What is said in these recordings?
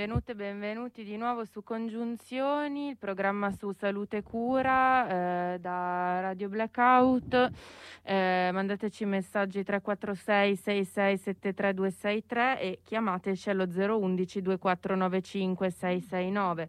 Benvenute e benvenuti di nuovo su Congiunzioni, il programma su salute e cura da Radio Blackout. Mandateci messaggi 346 6673 263 e chiamateci allo 011 2495 669.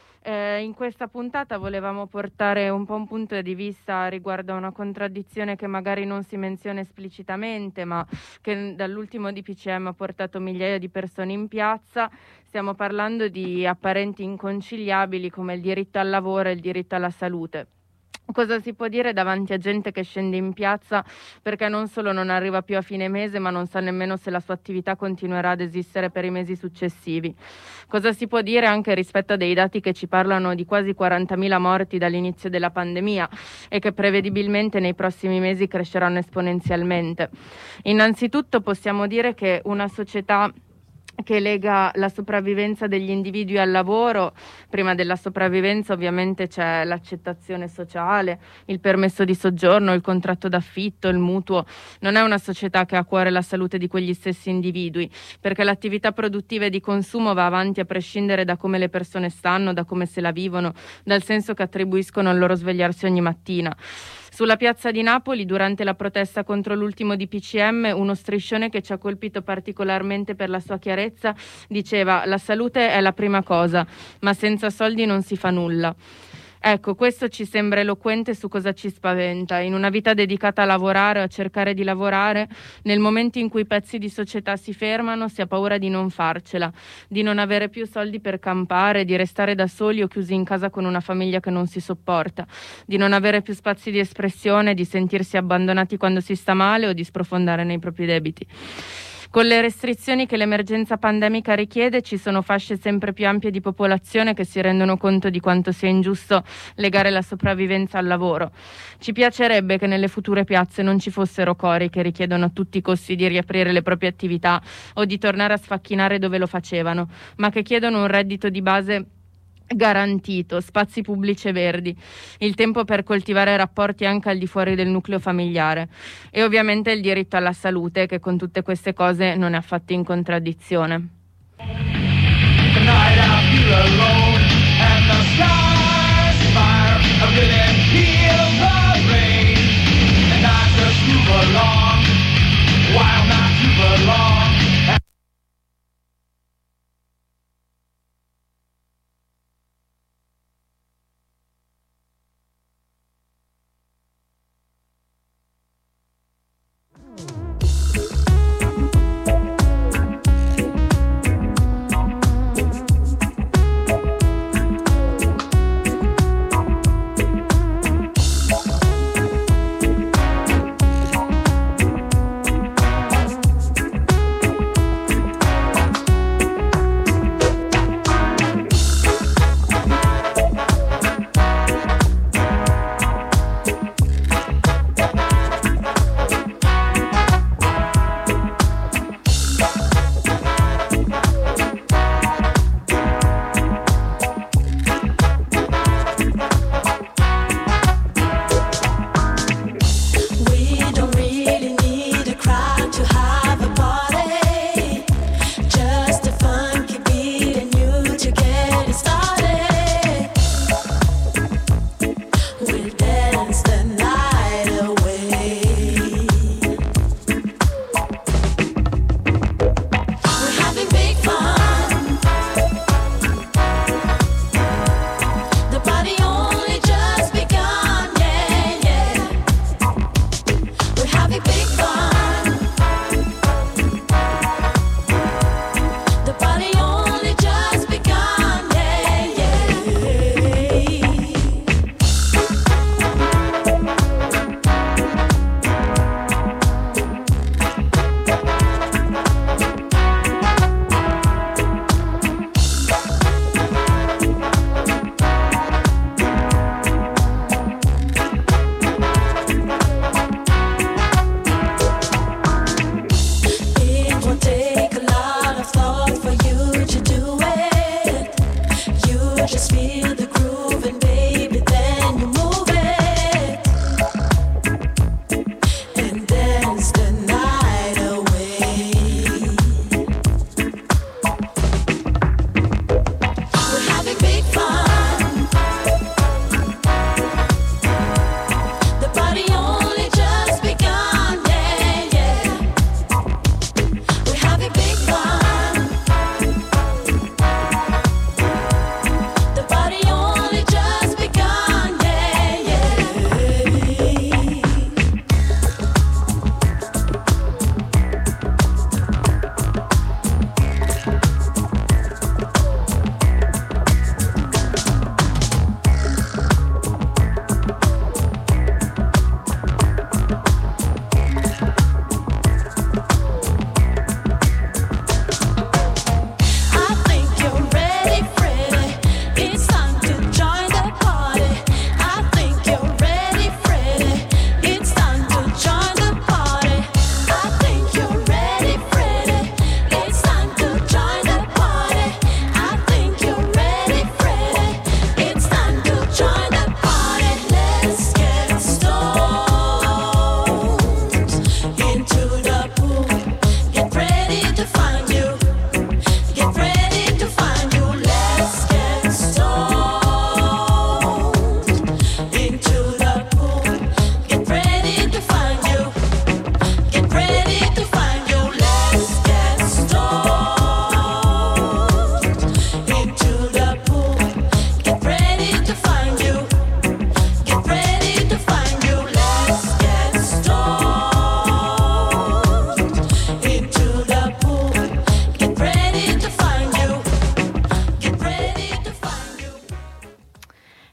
In questa puntata volevamo portare un po' un punto di vista riguardo a una contraddizione che magari non si menziona esplicitamente, ma che dall'ultimo DPCM ha portato migliaia di persone in piazza. Stiamo parlando di apparenti inconciliabili come il diritto al lavoro e il diritto alla salute. Cosa si può dire davanti a gente che scende in piazza perché non solo non arriva più a fine mese, ma non sa nemmeno se la sua attività continuerà ad esistere per i mesi successivi? Cosa si può dire anche rispetto a dei dati che ci parlano di quasi 40.000 morti dall'inizio della pandemia e che prevedibilmente nei prossimi mesi cresceranno esponenzialmente? Innanzitutto possiamo dire che una società che lega la sopravvivenza degli individui al lavoro, prima della sopravvivenza ovviamente c'è l'accettazione sociale, il permesso di soggiorno, il contratto d'affitto, il mutuo. Non è una società che ha a cuore la salute di quegli stessi individui, perché l'attività produttiva e di consumo va avanti a prescindere da come le persone stanno, da come se la vivono, dal senso che attribuiscono al loro svegliarsi ogni mattina. Sulla piazza di Napoli, durante la protesta contro l'ultimo DPCM, uno striscione che ci ha colpito particolarmente per la sua chiarezza diceva: la salute è la prima cosa, ma senza soldi non si fa nulla. Ecco, questo ci sembra eloquente su cosa ci spaventa. In una vita dedicata a lavorare o a cercare di lavorare, nel momento in cui i pezzi di società si fermano, si ha paura di non farcela, di non avere più soldi per campare, di restare da soli o chiusi in casa con una famiglia che non si sopporta, di non avere più spazi di espressione, di sentirsi abbandonati quando si sta male o di sprofondare nei propri debiti. Con le restrizioni che l'emergenza pandemica richiede, ci sono fasce sempre più ampie di popolazione che si rendono conto di quanto sia ingiusto legare la sopravvivenza al lavoro. Ci piacerebbe che nelle future piazze non ci fossero cori che richiedono a tutti i costi di riaprire le proprie attività o di tornare a sfacchinare dove lo facevano, ma che chiedono un reddito di base garantito, spazi pubblici e verdi, il tempo per coltivare rapporti anche al di fuori del nucleo familiare e ovviamente il diritto alla salute, che con tutte queste cose non è affatto in contraddizione.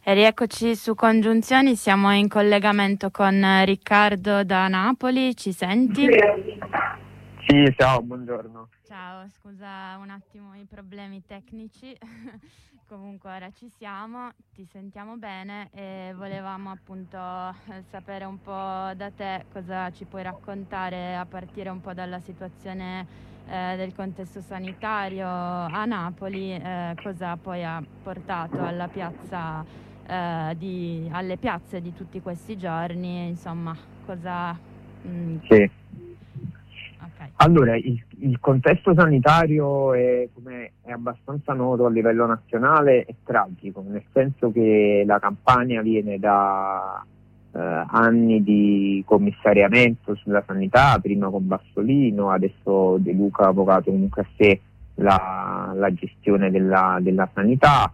E rieccoci su Congiunzioni, siamo in collegamento con Riccardo da Napoli, ci senti? Sì, ciao, buongiorno. Ciao, scusa un attimo i problemi tecnici, comunque ora ci siamo, ti sentiamo bene e volevamo appunto sapere un po' da te cosa ci puoi raccontare a partire un po' dalla situazione del contesto sanitario a Napoli, cosa poi ha portato alla piazza, alle piazze di tutti questi giorni, insomma, cosa... Sì. Okay. Allora, il contesto sanitario come è abbastanza noto a livello nazionale, è tragico, nel senso che la Campania viene da anni di commissariamento sulla sanità, prima con Bassolino, adesso De Luca ha avvocato comunque a sé la gestione della sanità,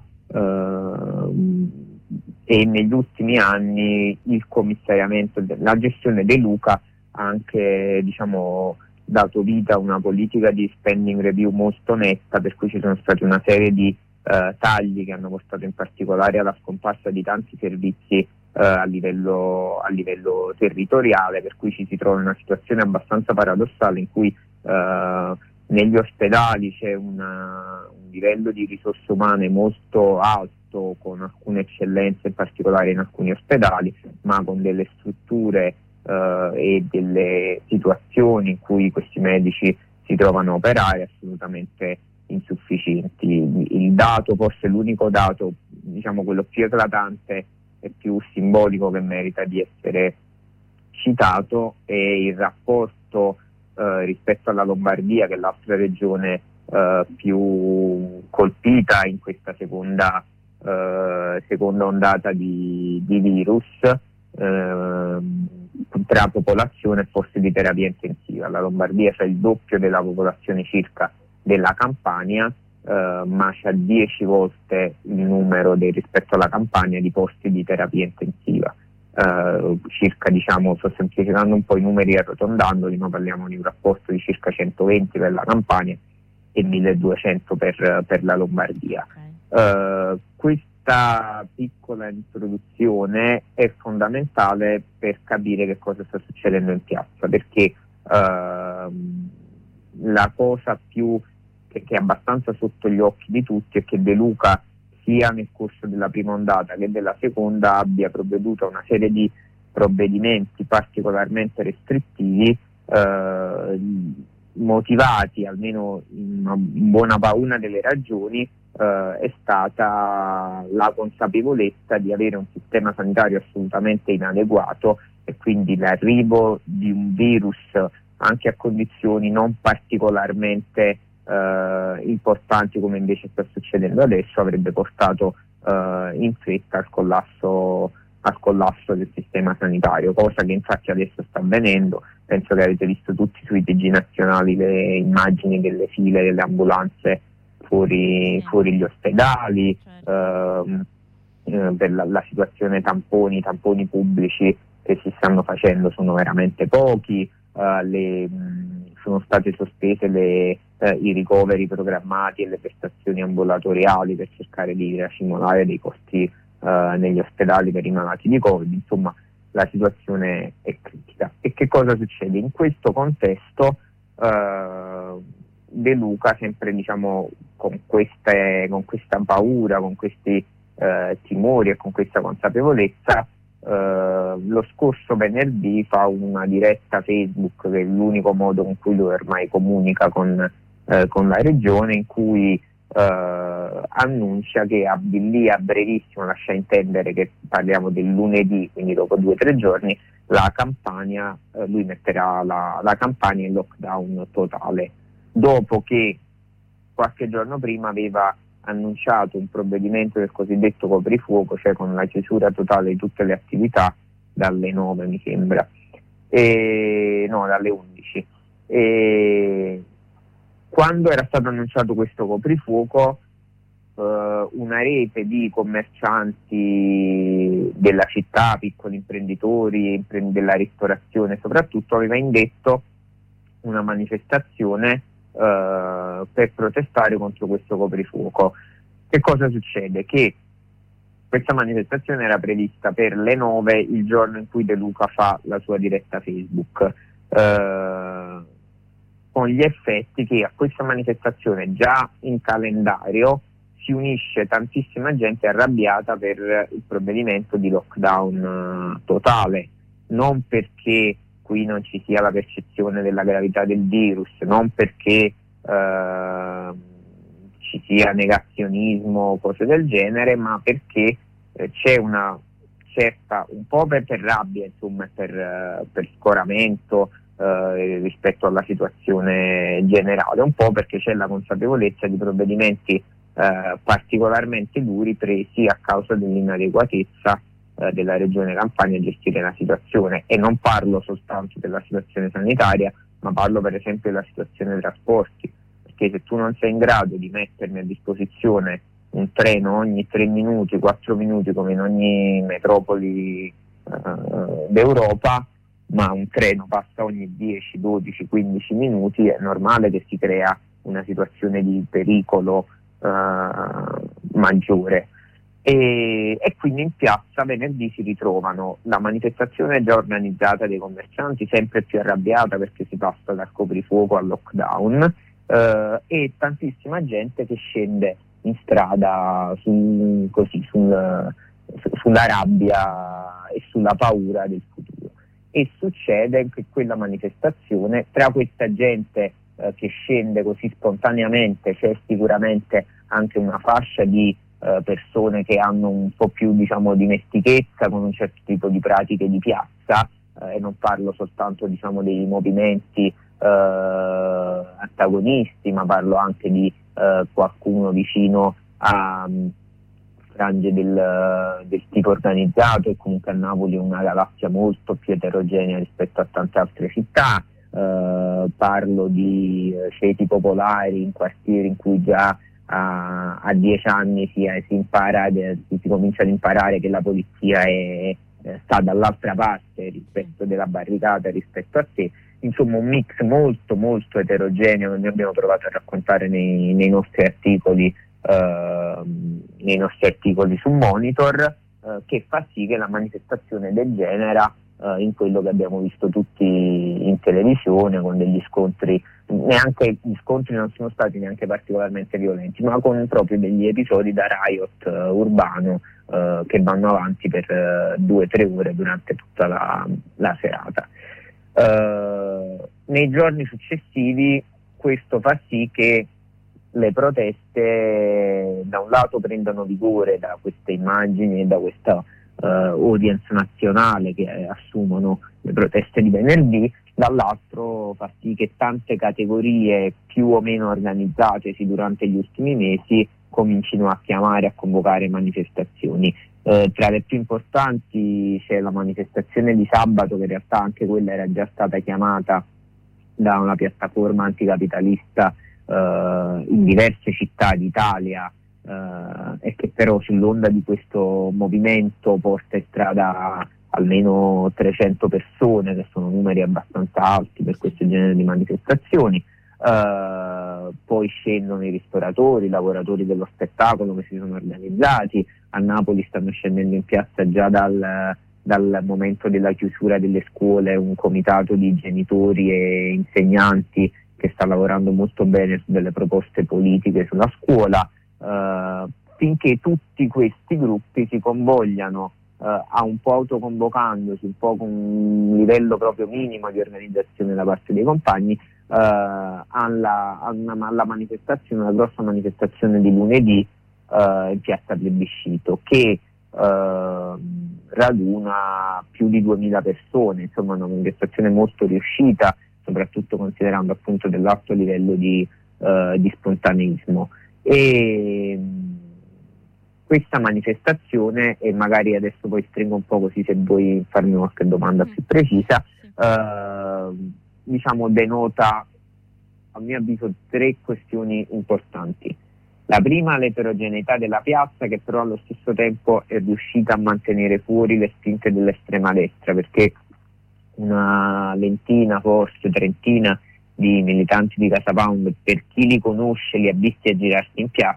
e negli ultimi anni il commissariamento, la gestione De Luca ha anche, diciamo, dato vita a una politica di spending review molto netta, per cui ci sono stati una serie di tagli che hanno portato in particolare alla scomparsa di tanti servizi a livello territoriale, per cui ci si trova in una situazione abbastanza paradossale in cui negli ospedali c'è un livello di risorse umane molto alto, con alcune eccellenze in particolare in alcuni ospedali, ma con delle strutture e delle situazioni in cui questi medici si trovano a operare assolutamente insufficienti. Il dato, forse l'unico dato, diciamo quello più eclatante e più simbolico che merita di essere citato, è il rapporto rispetto alla Lombardia, che è l'altra regione più colpita in questa seconda ondata di virus, tra popolazione e posti di terapia intensiva. La Lombardia c'ha il doppio della popolazione circa della Campania, ma c'ha 10 volte il numero rispetto alla Campania di posti di terapia intensiva. Circa, diciamo, sto semplificando un po' i numeri e arrotondandoli, ma parliamo di un rapporto di circa 120 per la Campania e 1200 per la Lombardia. Questa piccola introduzione è fondamentale per capire che cosa sta succedendo in piazza, perché la cosa più che è abbastanza sotto gli occhi di tutti è che De Luca, sia nel corso della prima ondata che della seconda, abbia provveduto a una serie di provvedimenti particolarmente restrittivi, motivati, almeno in buona una delle ragioni è stata la consapevolezza di avere un sistema sanitario assolutamente inadeguato, e quindi l'arrivo di un virus anche a condizioni non particolarmente importanti, come invece sta succedendo adesso, avrebbe portato in fretta al collasso del sistema sanitario, cosa che infatti adesso sta avvenendo. Penso che avete visto tutti sui TG nazionali le immagini delle file delle ambulanze fuori gli ospedali, per la situazione tamponi pubblici che si stanno facendo sono veramente pochi, sono state sospese i ricoveri programmati e le prestazioni ambulatoriali per cercare di racimolare dei costi negli ospedali per i malati di Covid. Insomma, la situazione è critica. E che cosa succede? In questo contesto De Luca, sempre, diciamo, con questa paura, con questi timori e con questa consapevolezza, lo scorso venerdì fa una diretta Facebook, che è l'unico modo con cui lui ormai comunica con la regione, in cui annuncia che lì a brevissimo, lascia intendere che parliamo del lunedì, quindi dopo 2 o 3 giorni, la Campania, lui metterà la Campania in lockdown totale, dopo che qualche giorno prima aveva annunciato un provvedimento del cosiddetto coprifuoco, cioè con la chiusura totale di tutte le attività dalle 9, mi sembra, dalle 11. Quando era stato annunciato questo coprifuoco, una rete di commercianti della città, piccoli imprenditori, della ristorazione soprattutto, aveva indetto una manifestazione per protestare contro questo coprifuoco. Che cosa succede? Che Questa manifestazione era prevista per le 9, il giorno in cui De Luca fa la sua diretta Facebook, con gli effetti che a questa manifestazione già in calendario si unisce tantissima gente arrabbiata per il provvedimento di lockdown totale, non perché qui non ci sia la percezione della gravità del virus, non perché ci sia negazionismo o cose del genere, ma perché c'è una certa, un po' per rabbia, insomma, per scoramento rispetto alla situazione generale, un po' perché c'è la consapevolezza di provvedimenti particolarmente duri presi a causa dell'inadeguatezza della Regione Campania a gestire la situazione, e non parlo soltanto della situazione sanitaria, ma parlo per esempio della situazione dei trasporti, perché se tu non sei in grado di mettermi a disposizione un treno ogni 3 minuti, 4 minuti come in ogni metropoli d'Europa, ma un treno passa ogni 10, 12, 15 minuti, è normale che si crea una situazione di pericolo maggiore. E quindi in piazza venerdì si ritrovano la manifestazione già organizzata dei commercianti, sempre più arrabbiata perché si passa dal coprifuoco al lockdown, e tantissima gente che scende in strada sulla rabbia e sulla paura del futuro. E succede che quella manifestazione, tra questa gente che scende così spontaneamente, c'è sicuramente anche una fascia di persone che hanno un po' più, diciamo, dimestichezza con un certo tipo di pratiche di piazza, e non parlo soltanto, diciamo, dei movimenti antagonisti, ma parlo anche di qualcuno vicino a frange del tipo organizzato, e comunque a Napoli è una galassia molto più eterogenea rispetto a tante altre città. Parlo di ceti popolari in quartieri in cui già a 10 anni si comincia ad imparare che la polizia sta dall'altra parte rispetto della barricata rispetto a te. Insomma, un mix molto molto eterogeneo che noi abbiamo provato a raccontare nei nostri articoli su Monitor, che fa sì che la manifestazione degenera in quello che abbiamo visto tutti in televisione, con degli scontri. Neanche gli scontri non sono stati neanche particolarmente violenti, ma con proprio degli episodi da riot urbano che vanno avanti per 2-3 ore durante tutta la serata. Nei giorni successivi questo fa sì che le proteste da un lato prendano vigore da queste immagini e da questa audience nazionale che assumono le proteste di venerdì, dall'altro fa sì che tante categorie più o meno organizzatesi durante gli ultimi mesi comincino a chiamare, a convocare manifestazioni. Tra le più importanti c'è la manifestazione di sabato, che in realtà anche quella era già stata chiamata da una piattaforma anticapitalista in diverse città d'Italia, e che però sull'onda di questo movimento porta in strada almeno 300 persone, che sono numeri abbastanza alti per questo genere di manifestazioni. Poi scendono i ristoratori, i lavoratori dello spettacolo che si sono organizzati. A Napoli stanno scendendo in piazza già dal momento della chiusura delle scuole un comitato di genitori e insegnanti che sta lavorando molto bene su delle proposte politiche sulla scuola, finché tutti questi gruppi si convogliano a un po' autoconvocandosi, un po' con un livello proprio minimo di organizzazione da parte dei compagni, alla manifestazione, una grossa manifestazione di lunedì in piazza Plebiscito, che raduna più di 2000 persone, insomma una manifestazione molto riuscita, soprattutto considerando appunto dell'alto livello di spontaneismo. E questa manifestazione, e magari adesso poi stringo un po' così se vuoi farmi qualche domanda più precisa, diciamo denota a mio avviso 3 questioni importanti. La prima, l'eterogeneità della piazza, che però allo stesso tempo è riuscita a mantenere fuori le spinte dell'estrema destra, perché una ventina, forse trentina di militanti di Casa Pound, per chi li conosce, li ha visti a girarsi in piazza,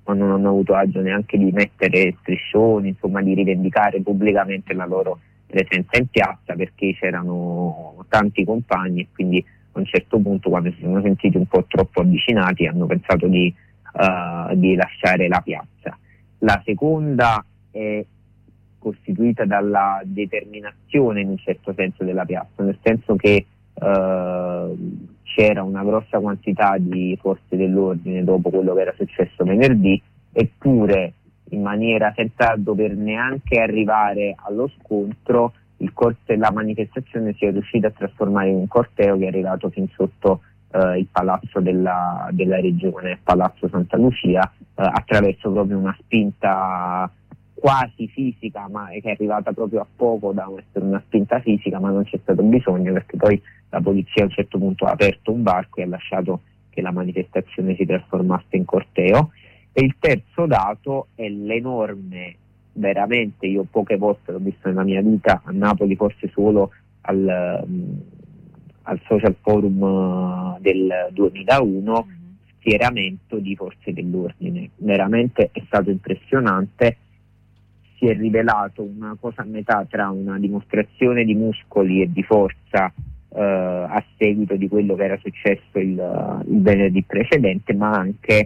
ma non hanno avuto agio neanche di mettere striscioni, insomma di rivendicare pubblicamente la loro presenza in piazza, perché c'erano tanti compagni e quindi a un certo punto, quando si sono sentiti un po' troppo avvicinati, hanno pensato di lasciare la piazza. La seconda è costituita dalla determinazione in un certo senso della piazza, nel senso che c'era una grossa quantità di forze dell'ordine dopo quello che era successo venerdì, eppure in maniera senza dover neanche arrivare allo scontro la manifestazione si è riuscita a trasformare in un corteo che è arrivato fin sotto il palazzo della regione, Palazzo Santa Lucia, attraverso proprio una spinta quasi fisica, ma che è arrivata proprio a poco da essere una spinta fisica, ma non c'è stato bisogno, perché poi la polizia a un certo punto ha aperto un varco e ha lasciato che la manifestazione si trasformasse in corteo. E il terzo dato è l'enorme, veramente, io poche volte l'ho visto nella mia vita, a Napoli forse solo al Social Forum del 2001, schieramento di forze dell'ordine. Veramente è stato impressionante, si è rivelato una cosa a metà tra una dimostrazione di muscoli e di forza a seguito di quello che era successo il venerdì precedente, ma anche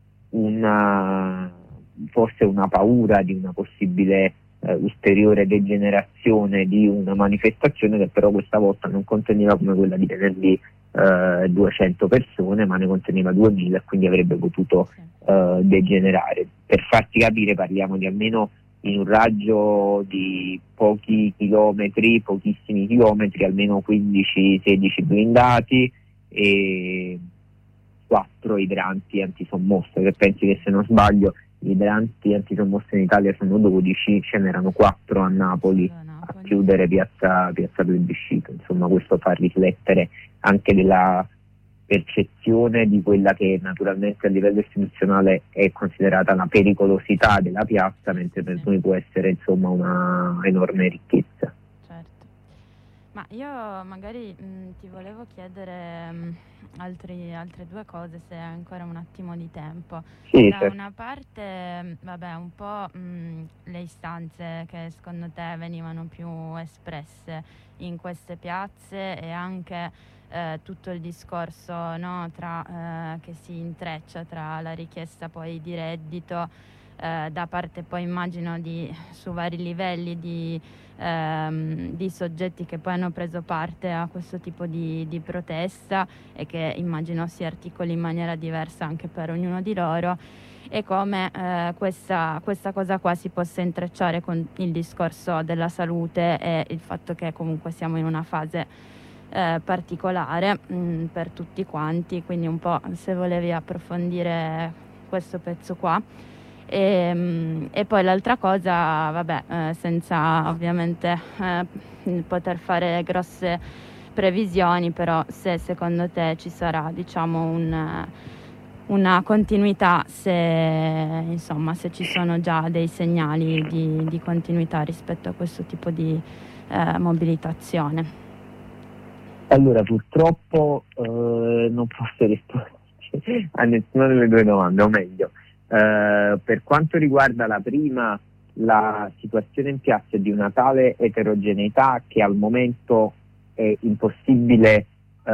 forse una paura di una possibile ulteriore degenerazione di una manifestazione che però questa volta non conteneva, come quella di venerdì, 200 persone, ma ne conteneva 2000 e quindi avrebbe potuto degenerare. Per farti capire, parliamo di almeno, in un raggio di pochissimi chilometri, almeno 15-16 blindati e 4 idranti antisommosse, che pensi che, se non sbaglio, gli idranti antisommosse in Italia sono 12, ce n'erano 4 a Napoli a chiudere piazza Plebiscito. Insomma, questo fa riflettere anche della percezione di quella che naturalmente a livello istituzionale è considerata la pericolosità della piazza, mentre per noi può essere, insomma, una enorme ricchezza. Certo. Ma io magari ti volevo chiedere altre due cose, se hai ancora un attimo di tempo. Sì, da certo. una parte, vabbè, un po' le istanze che secondo te venivano più espresse in queste piazze, e anche tutto il discorso, no, che si intreccia tra la richiesta poi di reddito da parte, poi immagino, su vari livelli di soggetti che poi hanno preso parte a questo tipo di protesta, e che immagino si articoli in maniera diversa anche per ognuno di loro, e come questa cosa qua si possa intrecciare con il discorso della salute e il fatto che comunque siamo in una fase particolare per tutti quanti. Quindi un po' se volevi approfondire questo pezzo qua. E poi l'altra cosa, vabbè, senza ovviamente poter fare grosse previsioni, però se secondo te ci sarà, diciamo, una continuità, se ci sono già dei segnali di continuità rispetto a questo tipo di mobilitazione. Allora, purtroppo non posso rispondere a nessuna delle due domande, o meglio, per quanto riguarda la prima, la situazione in piazza è di una tale eterogeneità che al momento è impossibile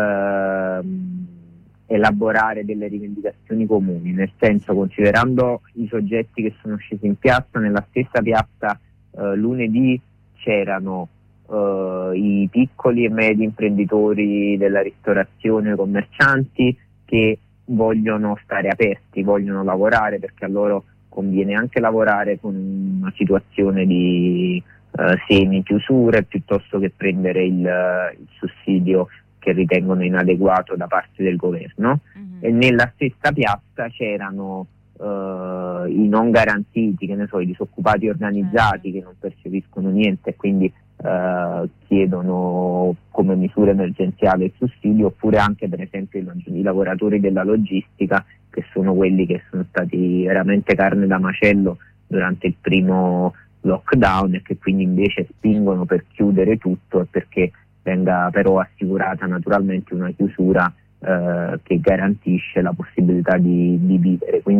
elaborare delle rivendicazioni comuni, nel senso, considerando i soggetti che sono scesi in piazza, nella stessa piazza lunedì c'erano i piccoli e medi imprenditori della ristorazione, commercianti, che vogliono stare aperti, vogliono lavorare, perché a loro conviene anche lavorare con una situazione di semi-chiusure piuttosto che prendere il sussidio che ritengono inadeguato da parte del governo. E nella stessa piazza c'erano i non garantiti, che ne so, i disoccupati organizzati che non percepiscono niente e quindi chiedono come misura emergenziale il sussidio, oppure anche per esempio i lavoratori della logistica, che sono quelli che sono stati veramente carne da macello durante il primo lockdown e che quindi invece spingono per chiudere tutto, e perché venga però assicurata naturalmente una chiusura che garantisce la possibilità di vivere. Quindi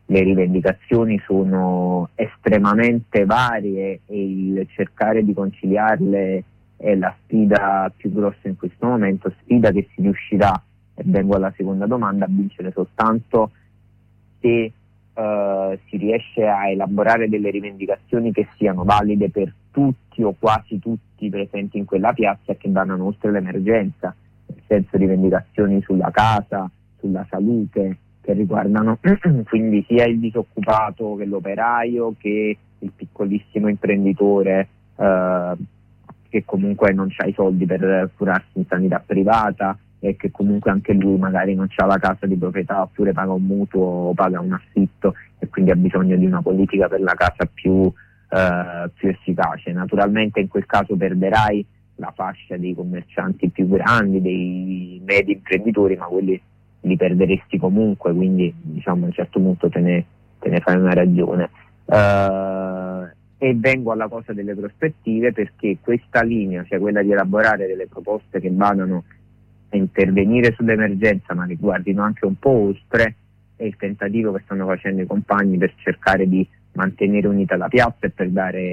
le rivendicazioni sono estremamente varie e il cercare di conciliarle è la sfida più grossa in questo momento, sfida che si riuscirà, e vengo alla seconda domanda, a vincere soltanto se si riesce a elaborare delle rivendicazioni che siano valide per tutti o quasi tutti presenti in quella piazza e che vadano oltre l'emergenza, nel senso rivendicazioni sulla casa, sulla salute, che riguardano quindi sia il disoccupato che l'operaio che il piccolissimo imprenditore che comunque non ha i soldi per curarsi in sanità privata e che comunque anche lui magari non ha la casa di proprietà oppure paga un mutuo o paga un affitto e quindi ha bisogno di una politica per la casa più efficace. Naturalmente in quel caso perderai la fascia dei commercianti più grandi, dei medi imprenditori, ma quelli li perderesti comunque, quindi diciamo a un certo punto te ne fai una ragione. E vengo alla cosa delle prospettive, perché questa linea, cioè quella di elaborare delle proposte che vadano a intervenire sull'emergenza ma che guardino anche un po' oltre, è il tentativo che stanno facendo i compagni per cercare di mantenere unita la piazza e per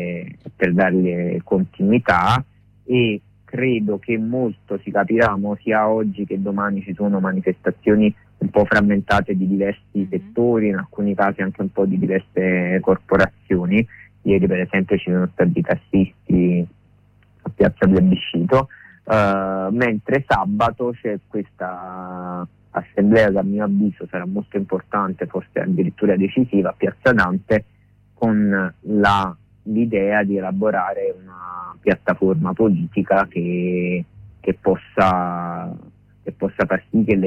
darle continuità, e credo che molto si capirà sia oggi che domani. Ci sono manifestazioni un po' frammentate di diversi settori, in alcuni casi anche un po' di diverse corporazioni. Ieri per esempio ci sono stati i tassisti a Piazza Plebiscito, mentre sabato c'è questa assemblea che a mio avviso sarà molto importante, forse addirittura decisiva, a Piazza Dante, con l'idea di elaborare una piattaforma politica che possa far sì che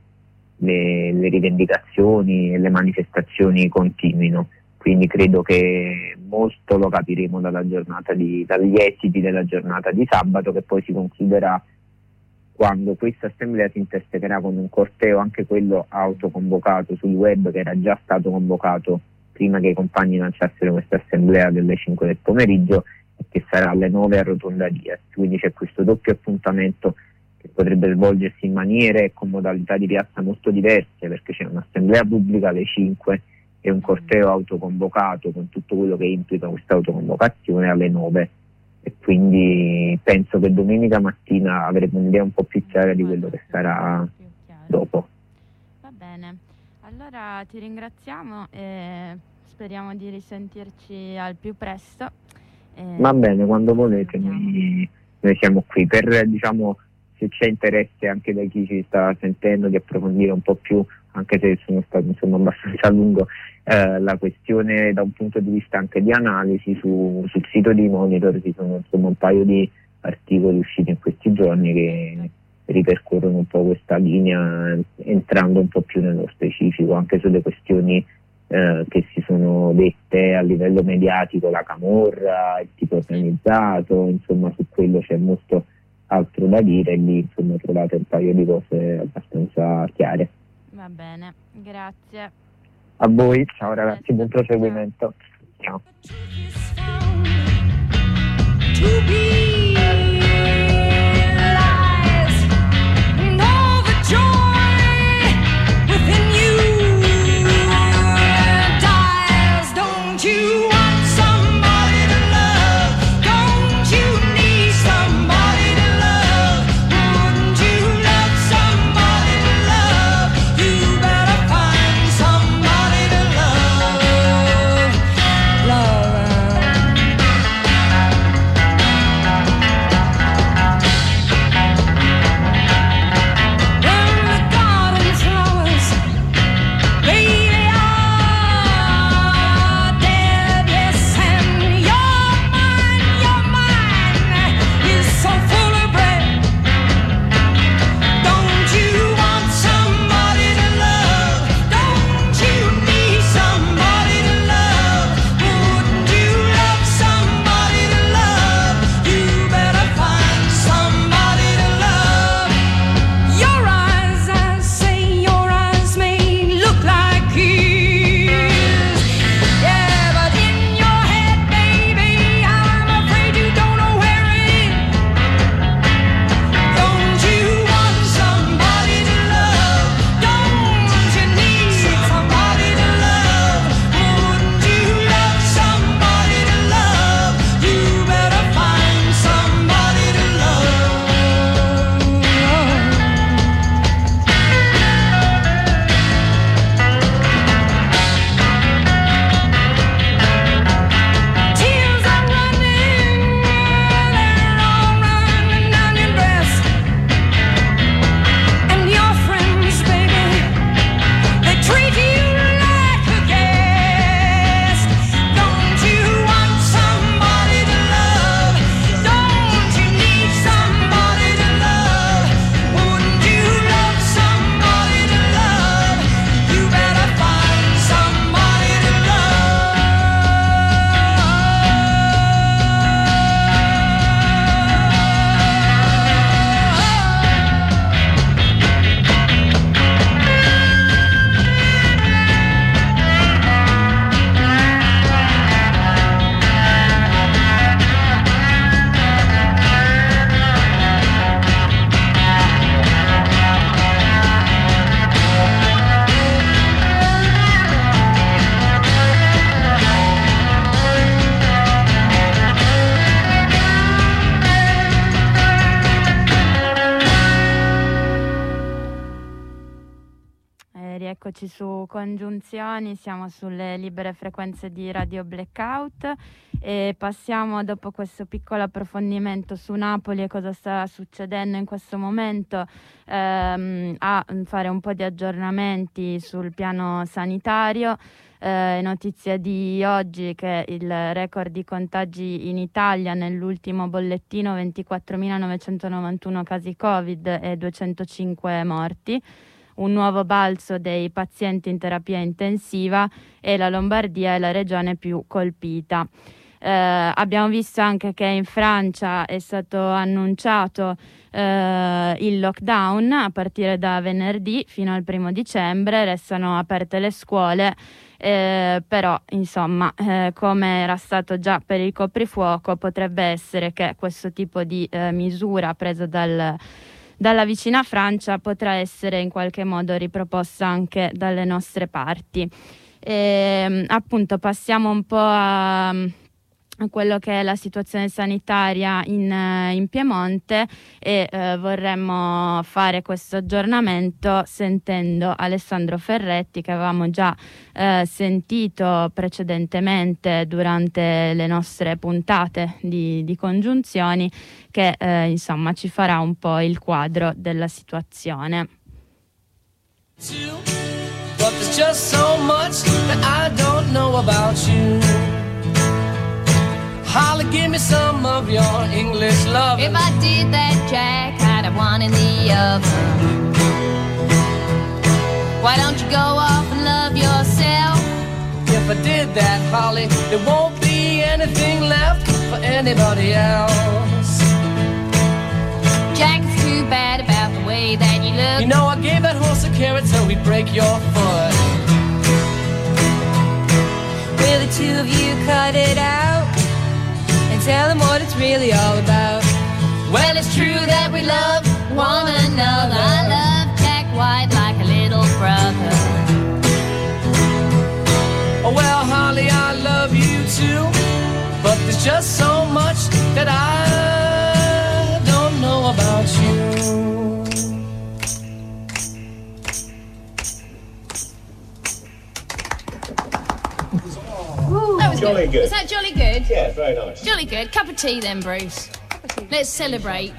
le rivendicazioni e le manifestazioni continuino. Quindi credo che molto lo capiremo dagli esiti della giornata di sabato, che poi si concluderà quando questa assemblea si intersecherà con un corteo, anche quello autoconvocato sul web, che era già stato convocato prima che i compagni lanciassero questa assemblea delle 5 del pomeriggio, e che sarà alle 9 a Rotonda Diaz. Quindi c'è questo doppio appuntamento che potrebbe svolgersi in maniere e con modalità di piazza molto diverse, perché c'è un'assemblea pubblica alle 5 e un corteo autoconvocato con tutto quello che implica questa autoconvocazione alle 9, e quindi penso che domenica mattina avremo un'idea un po' più chiara di quello che sarà dopo. Va bene, allora ti ringraziamo e speriamo di risentirci al più presto. Va bene, quando volete, noi siamo qui per, diciamo, se c'è interesse anche da chi ci sta sentendo, di approfondire un po' più, anche se sono stato insomma abbastanza lungo, la questione da un punto di vista anche di analisi. Sul sito di Monitor ci sono insomma un paio di articoli usciti in questi giorni che ripercorrono un po' questa linea, entrando un po' più nello specifico anche sulle questioni che si sono dette a livello mediatico, la camorra, il tipo organizzato, insomma su quello c'è molto altro da dire, e lì insomma trovate un paio di cose abbastanza chiare. Va bene, grazie. A voi, ciao ragazzi, buon proseguimento. Ciao. eccoci su Congiunzioni, siamo sulle libere frequenze di Radio Blackout e passiamo, dopo questo piccolo approfondimento su Napoli e cosa sta succedendo in questo momento, a fare un po' di aggiornamenti sul piano sanitario. Notizia di oggi che il record di contagi in Italia nell'ultimo bollettino: 24.991 casi Covid e 205 morti, un nuovo balzo dei pazienti in terapia intensiva e la Lombardia è la regione più colpita. Abbiamo visto anche che in Francia è stato annunciato il lockdown a partire da venerdì fino al 1° dicembre, restano aperte le scuole. Però insomma, come era stato già per il coprifuoco, potrebbe essere che questo tipo di misura presa dalla vicina Francia potrà essere in qualche modo riproposta anche dalle nostre parti. Appunto, passiamo un po' a quello che è la situazione sanitaria in Piemonte e vorremmo fare questo aggiornamento sentendo Alessandro Ferretti, che avevamo già sentito precedentemente durante le nostre puntate di Congiunzioni, che insomma ci farà un po' il quadro della situazione. But there's just so much that I don't know about you. Holly, give me some of your English love. If I did that, Jack, I'd have one in the oven. Why don't you go off and love yourself? If I did that, Holly, there won't be anything left for anybody else. Jack, it's too bad about the way that you look. You know I gave that horse a carrot so he'd break your foot. Will the two of you cut it out and tell them what it's really all about? Well, it's true that we love one another. I love Jack White like a little brother. Oh, well, Holly, I love you too, but there's just so much that I don't know about you. That was Jolly good. Was that jolly good? Yeah, very nice. Jolly good. Cup of tea then, Bruce. Let's celebrate.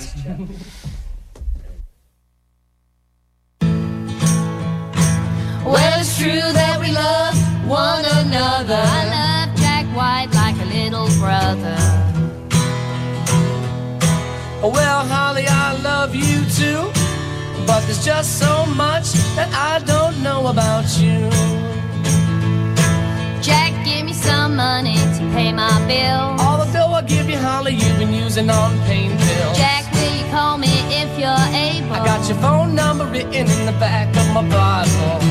Well, it's true that we love one another. I love Jack White like a little brother. Oh, well, Holly, I love you too, but there's just so much that I don't know about you. Jack, give me some money to pay my bill. All the dough I give you, Holly, you've been using on pain pills. Jack, will you call me if you're able? I got your phone number written in the back of my Bible.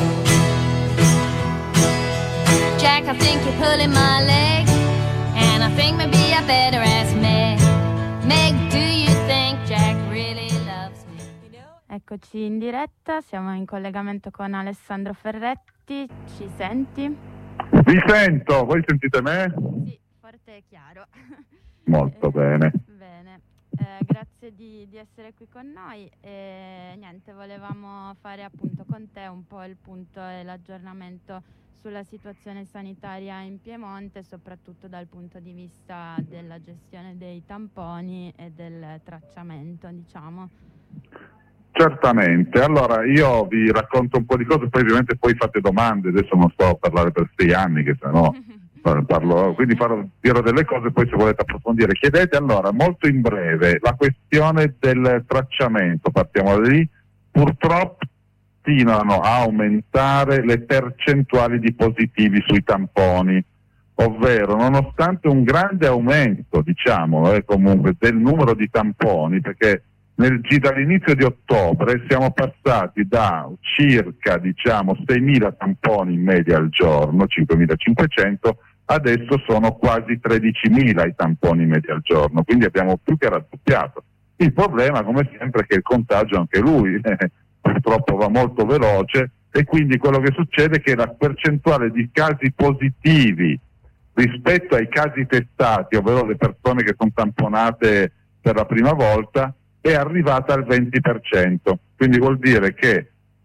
Jack, I think you're pulling my leg, and I think maybe I better ask Meg. Meg, do you think Jack really loves me? Eccoci in diretta, siamo in collegamento con Alessandro Ferretti. Ci senti? Vi sento, voi sentite me? Sì, forte e chiaro. Molto bene. Bene, grazie di essere qui con noi e niente, volevamo fare appunto con te un po' il punto e l'aggiornamento sulla situazione sanitaria in Piemonte, soprattutto dal punto di vista della gestione dei tamponi e del tracciamento, diciamo. Certamente, allora io vi racconto un po' di cose, poi ovviamente poi fate domande, adesso non sto a parlare per 6 anni che sennò parlo, quindi dirò delle cose, poi se volete approfondire chiedete. Allora, molto in breve, la questione del tracciamento, partiamo da lì. Purtroppo continuano a aumentare le percentuali di positivi sui tamponi, ovvero nonostante un grande aumento, diciamo, comunque del numero di tamponi, perché dall'inizio di ottobre siamo passati da circa 6.000 tamponi in media al giorno, 5.500, adesso sono quasi 13.000 i tamponi in media al giorno, quindi abbiamo più che raddoppiato. Il problema, come sempre, è che il contagio anche lui purtroppo va molto veloce e quindi quello che succede è che la percentuale di casi positivi rispetto ai casi testati, ovvero le persone che sono tamponate per la prima volta, è arrivata al 20%, quindi vuol dire che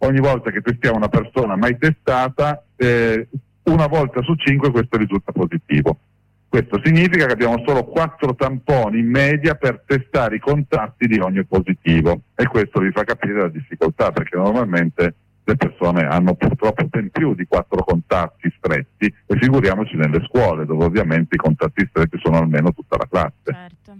ogni volta che testiamo una persona mai testata, una volta su 5 questo risulta positivo. Questo significa che abbiamo solo 4 tamponi in media per testare i contatti di ogni positivo, e questo vi fa capire la difficoltà, perché normalmente le persone hanno purtroppo ben più di 4 contatti stretti, e figuriamoci nelle scuole, dove ovviamente i contatti stretti sono almeno tutta la classe. Certo.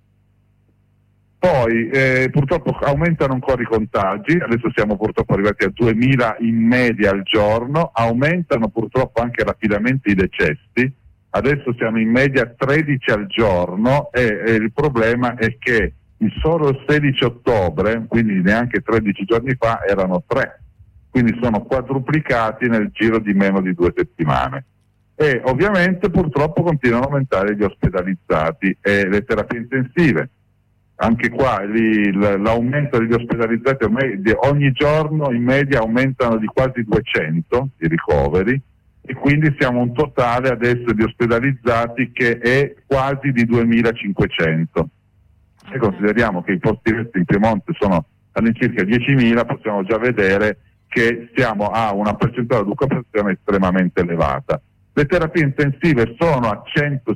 Poi purtroppo aumentano ancora i contagi, adesso siamo purtroppo arrivati a 2000 in media al giorno, aumentano purtroppo anche rapidamente i decessi, adesso siamo in media 13 al giorno, e il problema è che solo il 16 ottobre, quindi neanche 13 giorni fa, erano 3, quindi sono quadruplicati nel giro di meno di 2 settimane. E ovviamente purtroppo continuano ad aumentare gli ospedalizzati e le terapie intensive. Anche qua l'aumento degli ospedalizzati ormai ogni giorno in media aumentano di quasi 200 i ricoveri, e quindi siamo un totale adesso di ospedalizzati che è quasi di 2500. Se consideriamo che i posti resti in Piemonte sono all'incirca 10.000, possiamo già vedere che siamo a una percentuale di occupazione estremamente elevata. Le terapie intensive sono a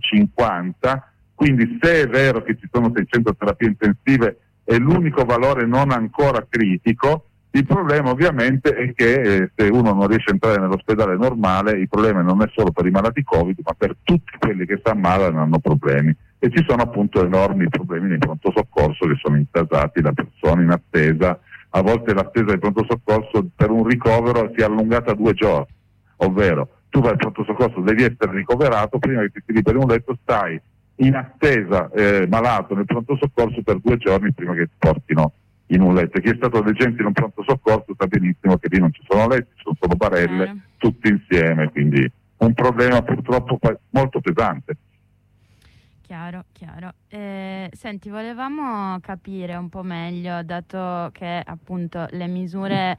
150, quindi se è vero che ci sono 600 terapie intensive è l'unico valore non ancora critico. Il problema ovviamente è che se uno non riesce a entrare nell'ospedale normale, il problema non è solo per i malati Covid, ma per tutti quelli che stanno male e hanno problemi. E ci sono appunto enormi problemi nei pronto soccorso, che sono intasati da persone in attesa. A volte l'attesa del pronto soccorso per un ricovero si è allungata a 2 giorni, ovvero tu vai al pronto soccorso, devi essere ricoverato, prima che ti liberi un letto stai in attesa malato nel pronto soccorso per 2 giorni prima che ti portino in un letto. Chi è stato degente in un pronto soccorso sa benissimo che lì non ci sono letti, ci sono solo barelle, tutti insieme, quindi un problema purtroppo molto pesante. Chiaro. Senti, volevamo capire un po' meglio, dato che appunto le misure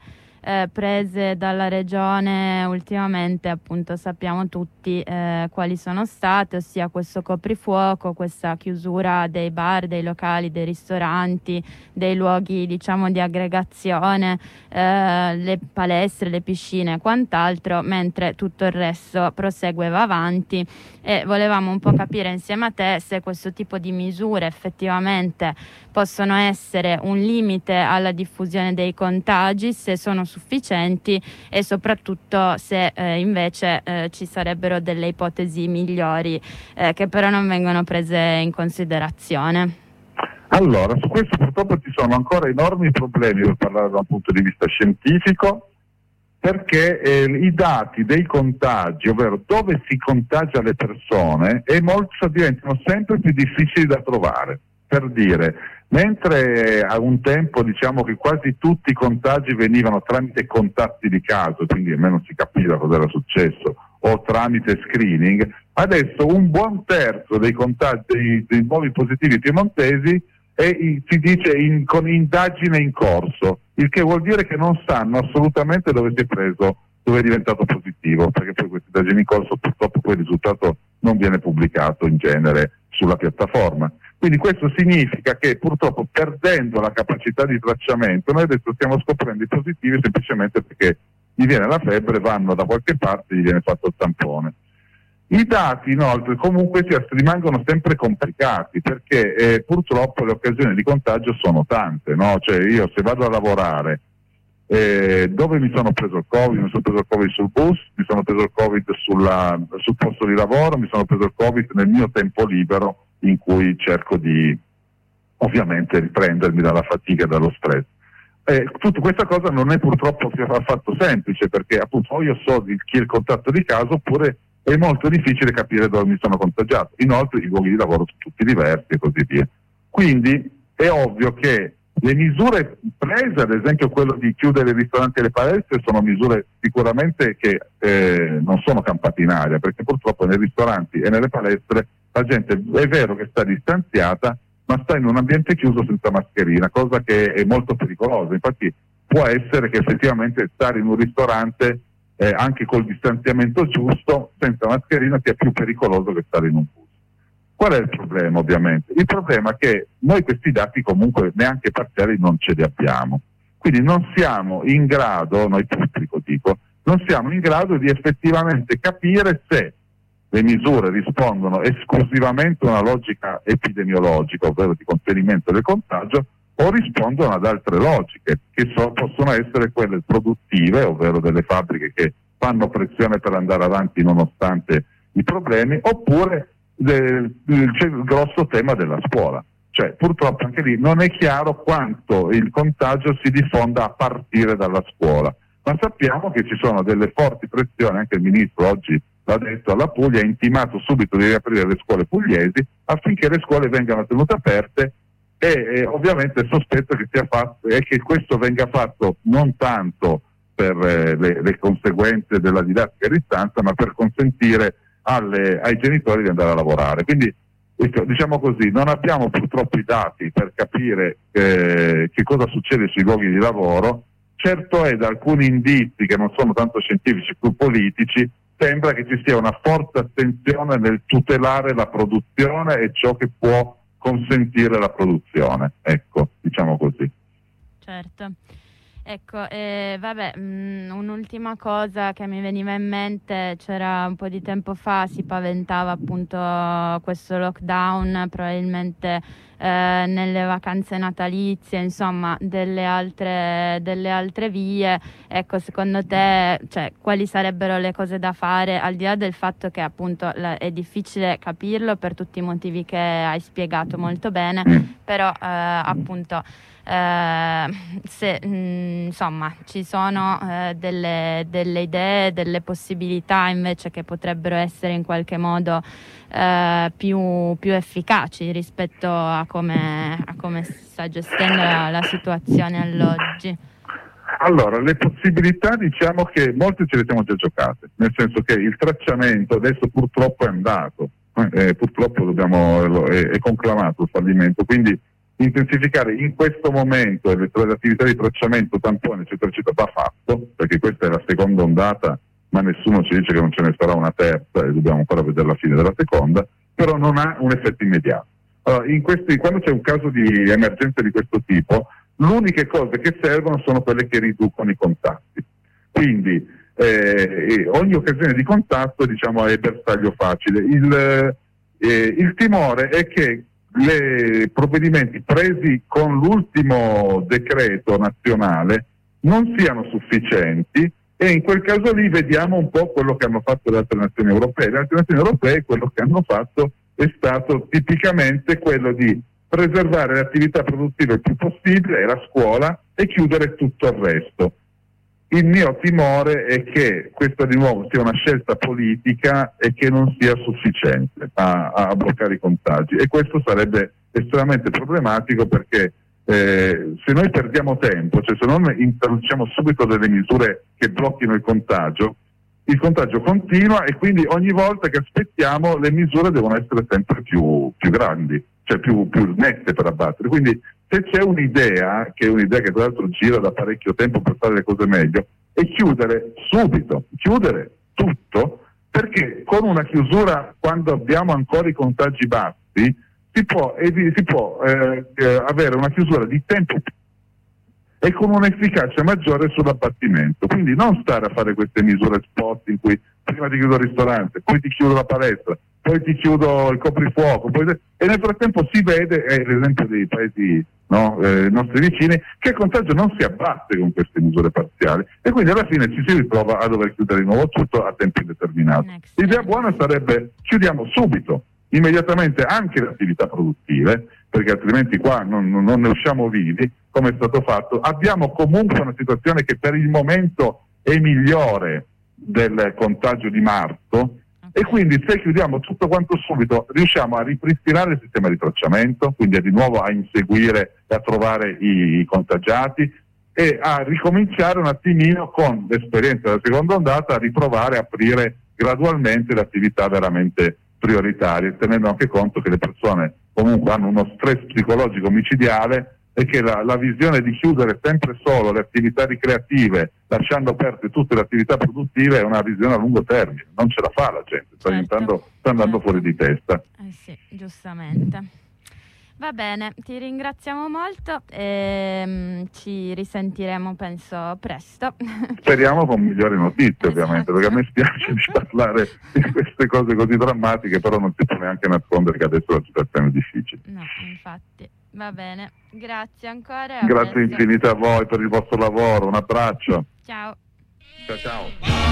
prese dalla regione ultimamente, appunto sappiamo tutti quali sono state, ossia questo coprifuoco, questa chiusura dei bar, dei locali, dei ristoranti, dei luoghi diciamo di aggregazione, le palestre, le piscine e quant'altro, mentre tutto il resto prosegue e va avanti. E volevamo un po' capire insieme a te se questo tipo di misure effettivamente possono essere un limite alla diffusione dei contagi, se sono sufficienti, e soprattutto se invece ci sarebbero delle ipotesi migliori che però non vengono prese in considerazione. Allora, su questo purtroppo ci sono ancora enormi problemi, per parlare da un punto di vista scientifico, perché i dati dei contagi, ovvero dove si contagia le persone, diventano sempre più difficili da trovare. Per dire, mentre a un tempo diciamo che quasi tutti i contagi venivano tramite contatti di caso, quindi almeno si capiva cosa era successo, o tramite screening, adesso un buon terzo dei contagi dei nuovi positivi piemontesi si dice con indagine in corso, il che vuol dire che non sanno assolutamente dove si è preso, dove è diventato positivo, perché poi queste indagini in corso purtroppo poi il risultato non viene pubblicato in genere sulla piattaforma. Quindi questo significa che purtroppo, perdendo la capacità di tracciamento, noi adesso stiamo scoprendo i positivi semplicemente perché gli viene la febbre, vanno da qualche parte e gli viene fatto il tampone. I dati inoltre comunque rimangono sempre complicati, perché purtroppo le occasioni di contagio sono tante, no? Cioè io se vado a lavorare, dove mi sono preso il Covid? Mi sono preso il Covid sul bus, mi sono preso il Covid sul posto di lavoro, mi sono preso il Covid nel mio tempo libero, in cui cerco di ovviamente riprendermi dalla fatica e dallo stress. Tutta questa cosa non è purtroppo affatto semplice, perché appunto o io so chi è il contatto di caso, oppure è molto difficile capire dove mi sono contagiato. Inoltre i luoghi di lavoro sono tutti diversi e così via. Quindi è ovvio che le misure prese, ad esempio quello di chiudere i ristoranti e le palestre, sono misure sicuramente che non sono campate in aria, perché purtroppo nei ristoranti e nelle palestre la gente è vero che sta distanziata, ma sta in un ambiente chiuso senza mascherina, cosa che è molto pericolosa. Infatti può essere che effettivamente stare in un ristorante anche col distanziamento giusto, senza mascherina, sia più pericoloso che stare in un bus. Qual è il problema ovviamente? Il problema è che noi questi dati comunque neanche parziali non ce li abbiamo. Quindi non siamo in grado, noi pubblico dico, non siamo in grado di effettivamente capire se le misure rispondono esclusivamente a una logica epidemiologica, ovvero di contenimento del contagio, o rispondono ad altre logiche, che possono essere quelle produttive, ovvero delle fabbriche che fanno pressione per andare avanti nonostante i problemi, oppure c'è il grosso tema della scuola. Cioè, purtroppo anche lì non è chiaro quanto il contagio si diffonda a partire dalla scuola, ma sappiamo che ci sono delle forti pressioni, anche il Ministro oggi l'ha detto, alla Puglia, ha intimato subito di riaprire le scuole pugliesi affinché le scuole vengano tenute aperte e ovviamente sospetto che sia fatto e che questo venga fatto non tanto per le conseguenze della didattica a distanza, ma per consentire ai genitori di andare a lavorare. Quindi diciamo così, non abbiamo purtroppo i dati per capire che cosa succede sui luoghi di lavoro. Certo è, da alcuni indizi che non sono tanto scientifici più politici, sembra che ci sia una forte attenzione nel tutelare la produzione e ciò che può consentire la produzione, ecco, diciamo così. Certo. Ecco, vabbè, un'ultima cosa che mi veniva in mente, c'era un po' di tempo fa, si paventava appunto questo lockdown, probabilmente nelle vacanze natalizie, insomma, delle altre vie. Ecco, secondo te, cioè, quali sarebbero le cose da fare, al di là del fatto che appunto è difficile capirlo per tutti i motivi che hai spiegato molto bene, però appunto se insomma ci sono delle idee, delle possibilità invece che potrebbero essere in qualche modo più efficaci rispetto a come si sta gestendo la situazione all'oggi. Allora, le possibilità, diciamo che molte ce le siamo già giocate, nel senso che il tracciamento adesso purtroppo è andato, purtroppo è conclamato il fallimento, quindi intensificare in questo momento le attività di tracciamento, tampone, eccetera, eccetera, va fatto, perché questa è la seconda ondata, ma nessuno ci dice che non ce ne sarà una terza e dobbiamo ancora vedere la fine della seconda, però non ha un effetto immediato. Allora, quando c'è un caso di emergenza di questo tipo, l'uniche cose che servono sono quelle che riducono i contatti. Quindi ogni occasione di contatto, diciamo, è bersaglio facile. Il timore è che i provvedimenti presi con l'ultimo decreto nazionale non siano sufficienti e in quel caso lì vediamo un po' quello che hanno fatto le altre nazioni europee. Le altre nazioni europee quello che hanno fatto è stato tipicamente quello di preservare le attività produttive il più possibile e la scuola e chiudere tutto il resto. Il mio timore è che questa di nuovo sia una scelta politica e che non sia sufficiente a bloccare i contagi, e questo sarebbe estremamente problematico perché se noi perdiamo tempo, cioè se non introduciamo subito delle misure che blocchino il contagio continua e quindi ogni volta che aspettiamo le misure devono essere sempre più grandi, cioè più nette per abbattere. Quindi se c'è un'idea, che è un'idea che tra l'altro gira da parecchio tempo per fare le cose meglio, è chiudere subito, chiudere tutto, perché con una chiusura, quando abbiamo ancora i contagi bassi, si può avere una chiusura di tempo e con un'efficacia maggiore sull'abbattimento. Quindi non stare a fare queste misure spot in cui prima ti chiudo il ristorante, poi ti chiudo la palestra, poi ti chiudo il coprifuoco, e nel frattempo si vede, è l'esempio dei paesi nostri vicini, che il contagio non si abbatte con queste misure parziali e quindi alla fine ci si ritrova a dover chiudere di nuovo tutto a tempo indeterminato. L'idea buona sarebbe: chiudiamo subito, immediatamente, anche le attività produttive, perché altrimenti qua non ne usciamo vivi, come è stato fatto. Abbiamo comunque una situazione che per il momento è migliore del contagio di marzo, e quindi se chiudiamo tutto quanto subito riusciamo a ripristinare il sistema di tracciamento, quindi di nuovo a inseguire e a trovare i contagiati e a ricominciare un attimino con l'esperienza della seconda ondata a riprovare a aprire gradualmente le attività veramente prioritarie, tenendo anche conto che le persone comunque hanno uno stress psicologico micidiale e che la visione di chiudere sempre solo le attività ricreative lasciando aperte tutte le attività produttive è una visione a lungo termine, non ce la fa la gente, sta andando fuori di testa. Sì, giustamente. Va bene, ti ringraziamo molto e ci risentiremo penso presto. Speriamo con migliori notizie ovviamente, perché a me spiace di parlare di queste cose così drammatiche, però non si può neanche nascondere che adesso la situazione è difficile. No, infatti. Va bene, grazie ancora. Grazie infinite a voi per il vostro lavoro, un abbraccio. Ciao. Ciao ciao.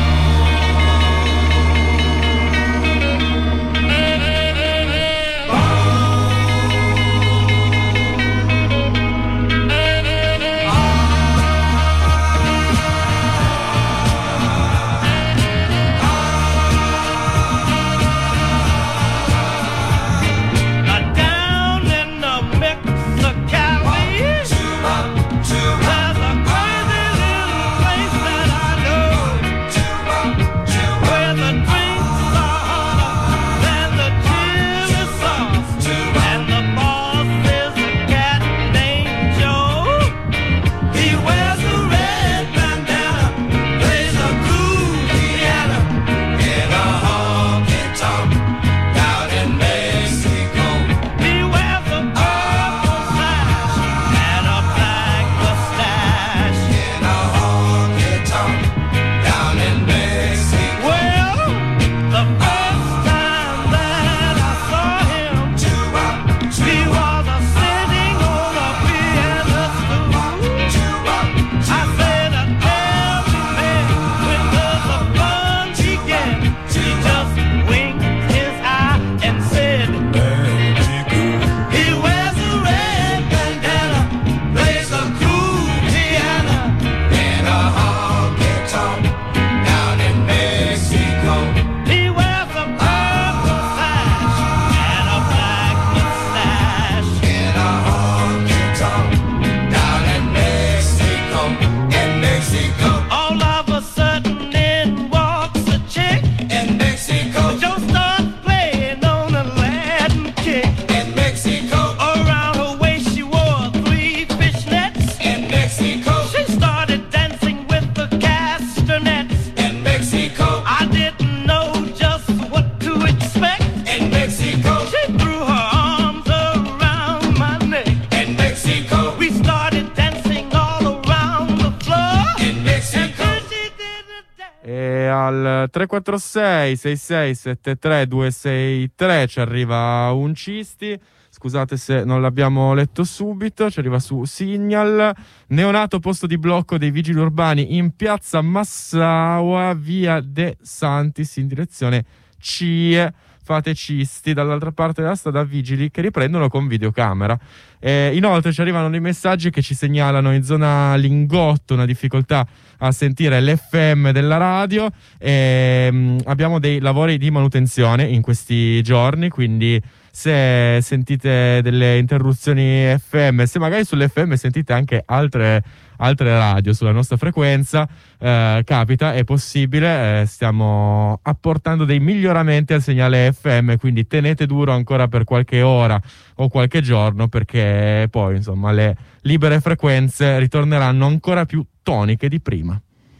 Al 346 6673 263 ci arriva un cisti. Scusate se non l'abbiamo letto subito, ci arriva su Signal. Neonato posto di blocco dei vigili urbani in piazza Massaua, via De Santis in direzione CIE. Fate cisti, dall'altra parte della strada vigili che riprendono con videocamera. Inoltre ci arrivano dei messaggi che ci segnalano in zona Lingotto una difficoltà a sentire l'FM della radio. Abbiamo dei lavori di manutenzione in questi giorni, quindi se sentite delle interruzioni FM, se magari sull'FM sentite anche altre radio sulla nostra frequenza, capita, è possibile, stiamo apportando dei miglioramenti al segnale FM, quindi tenete duro ancora per qualche ora o qualche giorno, perché poi insomma le libere frequenze ritorneranno ancora più toniche di prima.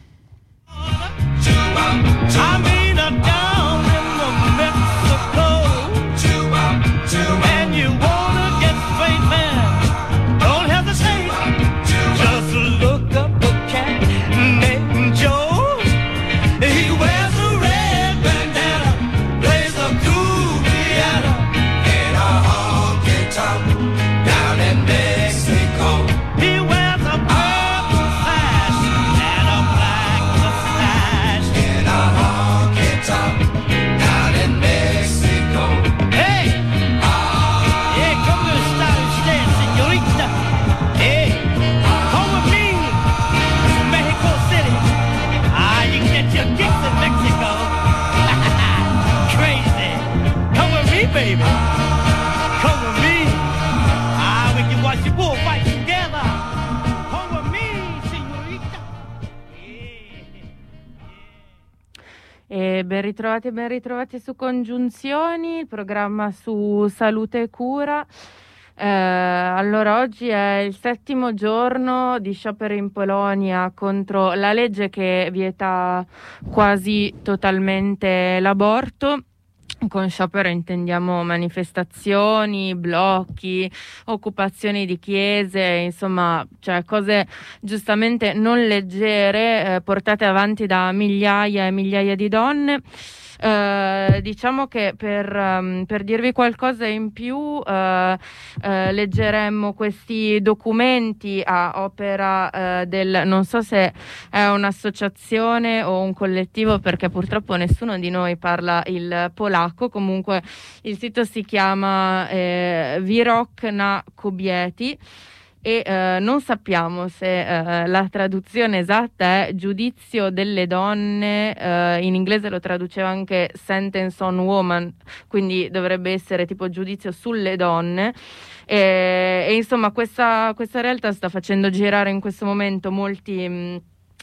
Baby, come with me. We can watch the bullfight together. Come with me, signorita. E ben ritrovati su Congiunzioni, il programma su salute e cura. Allora, oggi è il 7° giorno di sciopero in Polonia contro la legge che vieta quasi totalmente l'aborto. Con sciopero intendiamo manifestazioni, blocchi, occupazioni di chiese, insomma, cioè cose giustamente non leggere, portate avanti da migliaia e migliaia di donne. Diciamo che per dirvi qualcosa in più, leggeremmo questi documenti a opera non so se è un'associazione o un collettivo, perché purtroppo nessuno di noi parla il polacco. Comunque il sito si chiama Wyrok na Kobiety e non sappiamo se la traduzione esatta è giudizio delle donne, in inglese lo traduceva anche sentence on woman, quindi dovrebbe essere tipo giudizio sulle donne. E insomma questa realtà sta facendo girare in questo momento molte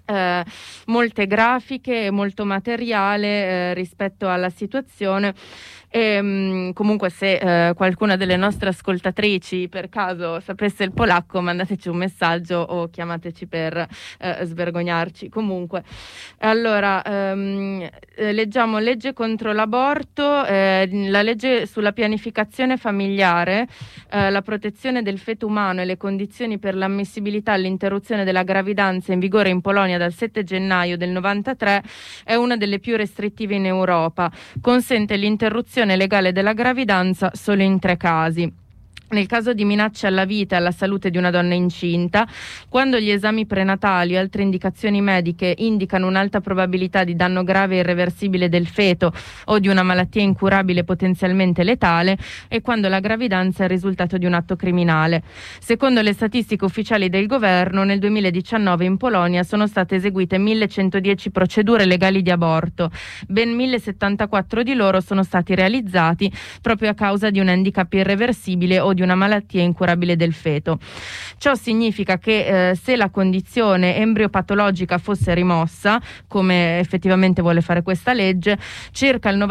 grafiche e molto materiale rispetto alla situazione. E comunque se qualcuna delle nostre ascoltatrici per caso sapesse il polacco, mandateci un messaggio o chiamateci per svergognarci. Comunque, allora leggiamo legge contro l'aborto, la legge sulla pianificazione familiare, la protezione del feto umano e le condizioni per l'ammissibilità all'interruzione della gravidanza in vigore in Polonia dal 7 gennaio del 93 è una delle più restrittive in Europa. Consente l'interruzione legale della gravidanza solo in 3 casi. Nel caso di minacce alla vita e alla salute di una donna incinta, quando gli esami prenatali o altre indicazioni mediche indicano un'alta probabilità di danno grave e irreversibile del feto o di una malattia incurabile potenzialmente letale, e quando la gravidanza è il risultato di un atto criminale. Secondo le statistiche ufficiali del governo, nel 2019 in Polonia sono state eseguite 1110 procedure legali di aborto. Ben 1074 di loro sono stati realizzati proprio a causa di un handicap irreversibile o di una malattia incurabile del feto. Ciò significa che se la condizione embriopatologica fosse rimossa, come effettivamente vuole fare questa legge, circa il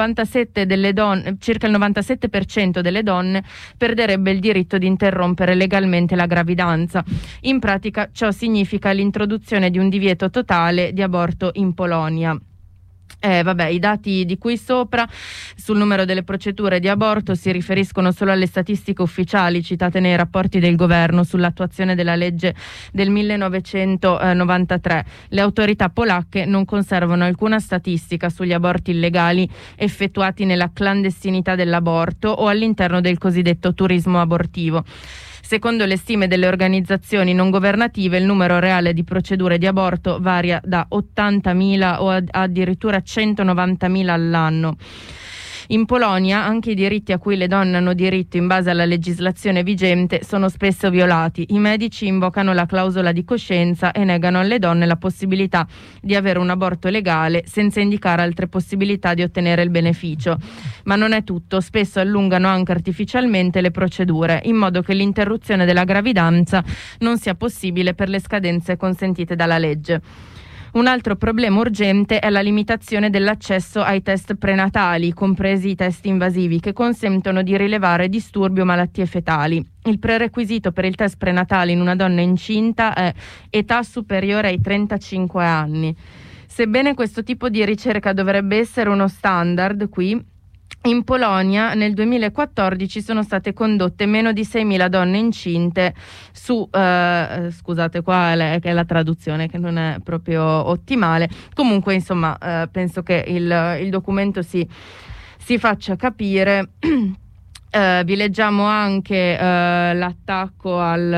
97% delle donne perderebbe il diritto di interrompere legalmente la gravidanza. In pratica ciò significa l'introduzione di un divieto totale di aborto in Polonia. I dati di qui sopra sul numero delle procedure di aborto si riferiscono solo alle statistiche ufficiali citate nei rapporti del governo sull'attuazione della legge del 1993. Le autorità polacche non conservano alcuna statistica sugli aborti illegali effettuati nella clandestinità dell'aborto o all'interno del cosiddetto turismo abortivo. Secondo le stime delle organizzazioni non governative, il numero reale di procedure di aborto varia da 80.000 o addirittura 190.000 all'anno. In Polonia anche i diritti a cui le donne hanno diritto in base alla legislazione vigente sono spesso violati. I medici invocano la clausola di coscienza e negano alle donne la possibilità di avere un aborto legale senza indicare altre possibilità di ottenere il beneficio. Ma non è tutto, spesso allungano anche artificialmente le procedure, in modo che l'interruzione della gravidanza non sia possibile per le scadenze consentite dalla legge. Un altro problema urgente è la limitazione dell'accesso ai test prenatali, compresi i test invasivi, che consentono di rilevare disturbi o malattie fetali. Il prerequisito per il test prenatale in una donna incinta è età superiore ai 35 anni. Sebbene questo tipo di ricerca dovrebbe essere uno standard qui, in Polonia nel 2014 sono state condotte meno di 6.000 donne incinte su, scusate qua è la traduzione che non è proprio ottimale, comunque insomma penso che il documento si faccia capire. Vi leggiamo anche l'attacco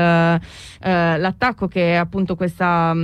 che appunto questa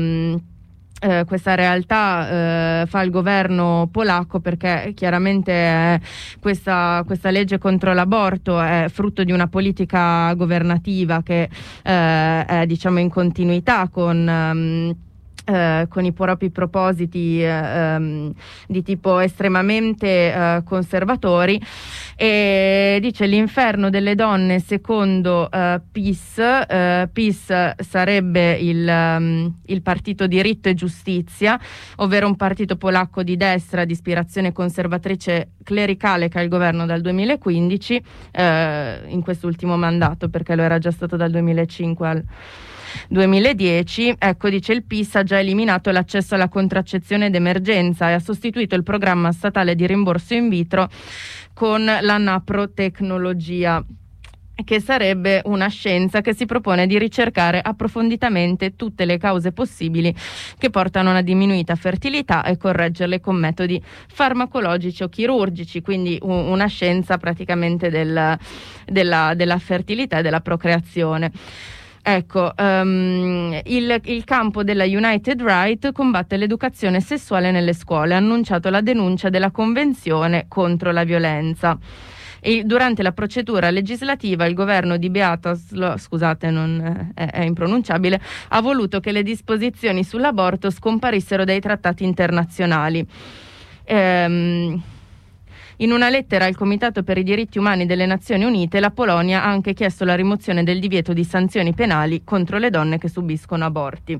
realtà fa il governo polacco, perché chiaramente questa legge contro l'aborto è frutto di una politica governativa che è diciamo in continuità con i propri propositi di tipo estremamente conservatori, e dice: l'inferno delle donne secondo PiS sarebbe il partito Diritto e Giustizia, ovvero un partito polacco di destra di ispirazione conservatrice clericale che ha il governo dal 2015 in quest'ultimo mandato, perché lo era già stato dal 2005 2010. Ecco, dice il PIS ha già eliminato l'accesso alla contraccezione d'emergenza e ha sostituito il programma statale di rimborso in vitro con la naprotecnologia, che sarebbe una scienza che si propone di ricercare approfonditamente tutte le cause possibili che portano a una diminuita fertilità e correggerle con metodi farmacologici o chirurgici, quindi una scienza praticamente della fertilità e della procreazione. Ecco, il campo della United Right combatte l'educazione sessuale nelle scuole, ha annunciato la denuncia della Convenzione contro la violenza. E durante la procedura legislativa il governo di Beata, è impronunciabile, ha voluto che le disposizioni sull'aborto scomparissero dai trattati internazionali. In una lettera al Comitato per i diritti umani delle Nazioni Unite, la Polonia ha anche chiesto la rimozione del divieto di sanzioni penali contro le donne che subiscono aborti.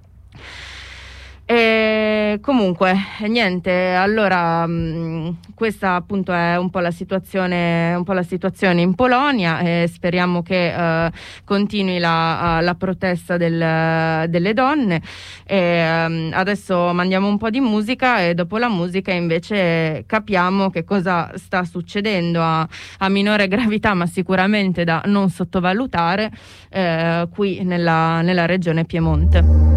E comunque niente, allora questa appunto è un po' la situazione in Polonia, e speriamo che continui la protesta delle donne. E adesso mandiamo un po' di musica e dopo la musica invece capiamo che cosa sta succedendo a minore gravità, ma sicuramente da non sottovalutare, qui nella regione Piemonte.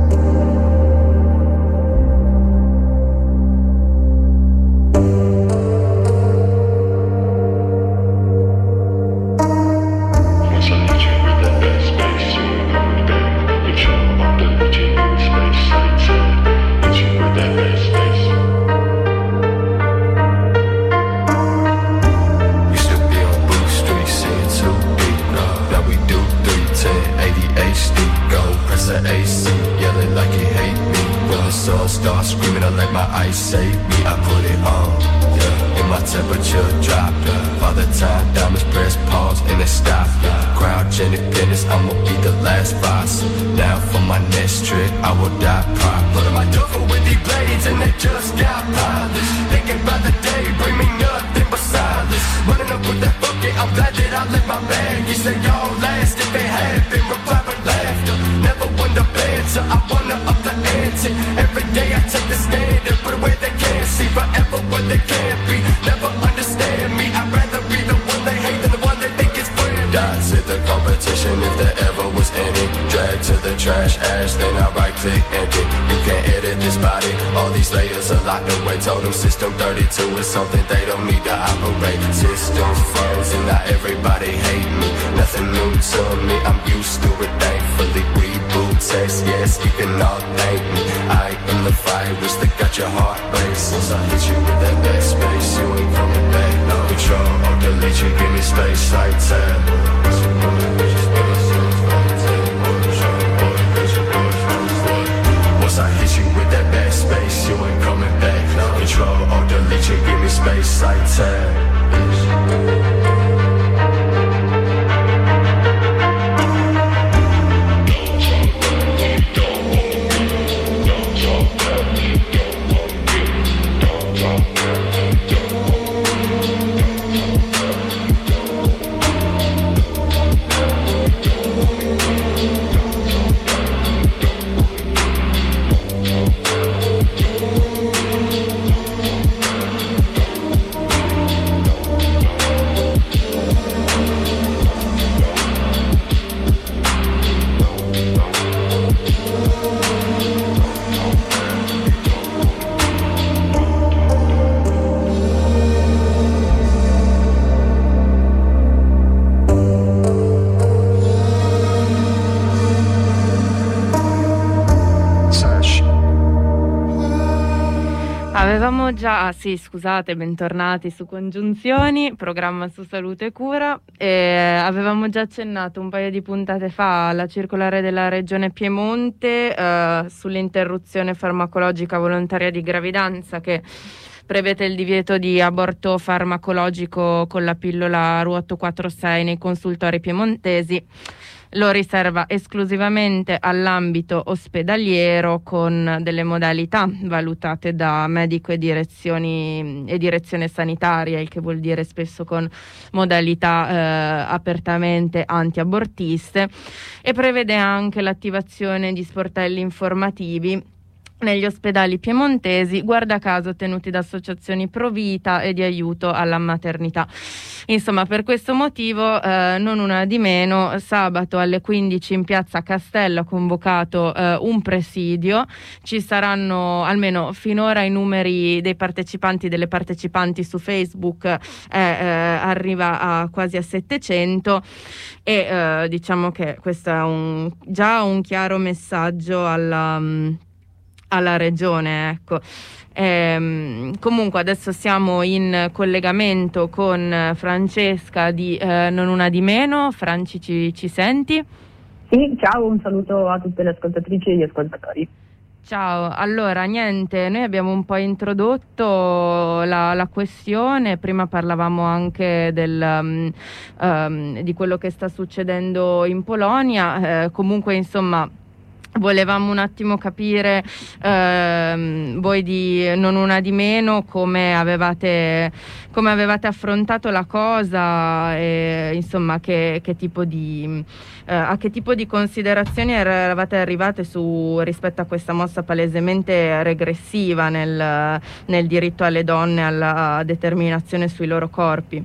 Start screaming, I let my ice save me. I put it on, yeah. And my temperature dropped. Father time, diamonds press pause and it stopped. Crowd independence, I'ma be the last boss. Now for my next trick, I will die proper. Put on my duffel with these blades and they just got polished. Thinking about the day, bring me nothing but silence. Running up with that bucket, I'm glad that I left my bag. You say y'all last if it had been reply with laughter. Never won the banter, I wanna up the ante. Every day I take the stand and put away they can't see. Forever what they can't be, never understand me. I'd rather be the one they hate than the one they think is friend. Dies at the competition if there ever was any. Drag to the trash ash, then I right click empty. You can't edit this body, all these layers are locked away. Told them system 32 is something they don't need to operate. Systems frozen, now everybody hate me. Nothing new to me, I'm used to it thankfully. Reboot text, yes, you can all thank me. I am the virus that got your heart racing. Once I hit you with that backspace, you ain't coming back. No control, I'll delete you, give me space like tab. Once I hit you with that backspace, you ain't coming back. No control, I'll delete you, give me space like tab. Avevamo già, scusate, bentornati su Congiunzioni, programma su salute e cura, e avevamo già accennato un paio di puntate fa alla circolare della Regione Piemonte sull'interruzione farmacologica volontaria di gravidanza, che prevede il divieto di aborto farmacologico con la pillola RU846 nei consultori piemontesi. lo riserva esclusivamente all'ambito ospedaliero con delle modalità valutate da medico e direzione sanitaria, il che vuol dire spesso con modalità apertamente anti-abortiste, e prevede anche l'attivazione di sportelli informativi negli ospedali piemontesi, guarda caso tenuti da associazioni pro vita e di aiuto alla maternità. Insomma, per questo motivo, non una di meno, sabato alle 15 in piazza Castello ha convocato un presidio. Ci saranno, almeno finora, i numeri dei partecipanti, delle partecipanti su Facebook arriva a quasi a 700, e diciamo che questo è già un chiaro messaggio alla regione, ecco. Comunque adesso siamo in collegamento con Francesca di Non Una Di Meno. Franci, ci senti? Sì, ciao, un saluto a tutte le ascoltatrici e gli ascoltatori. Ciao, allora niente, noi abbiamo un po' introdotto la questione, prima parlavamo anche di quello che sta succedendo in Polonia, comunque insomma volevamo un attimo capire voi di Non Una Di Meno come avevate affrontato la cosa, e insomma a che tipo di considerazioni eravate arrivate rispetto a questa mossa palesemente regressiva nel diritto alle donne alla determinazione sui loro corpi.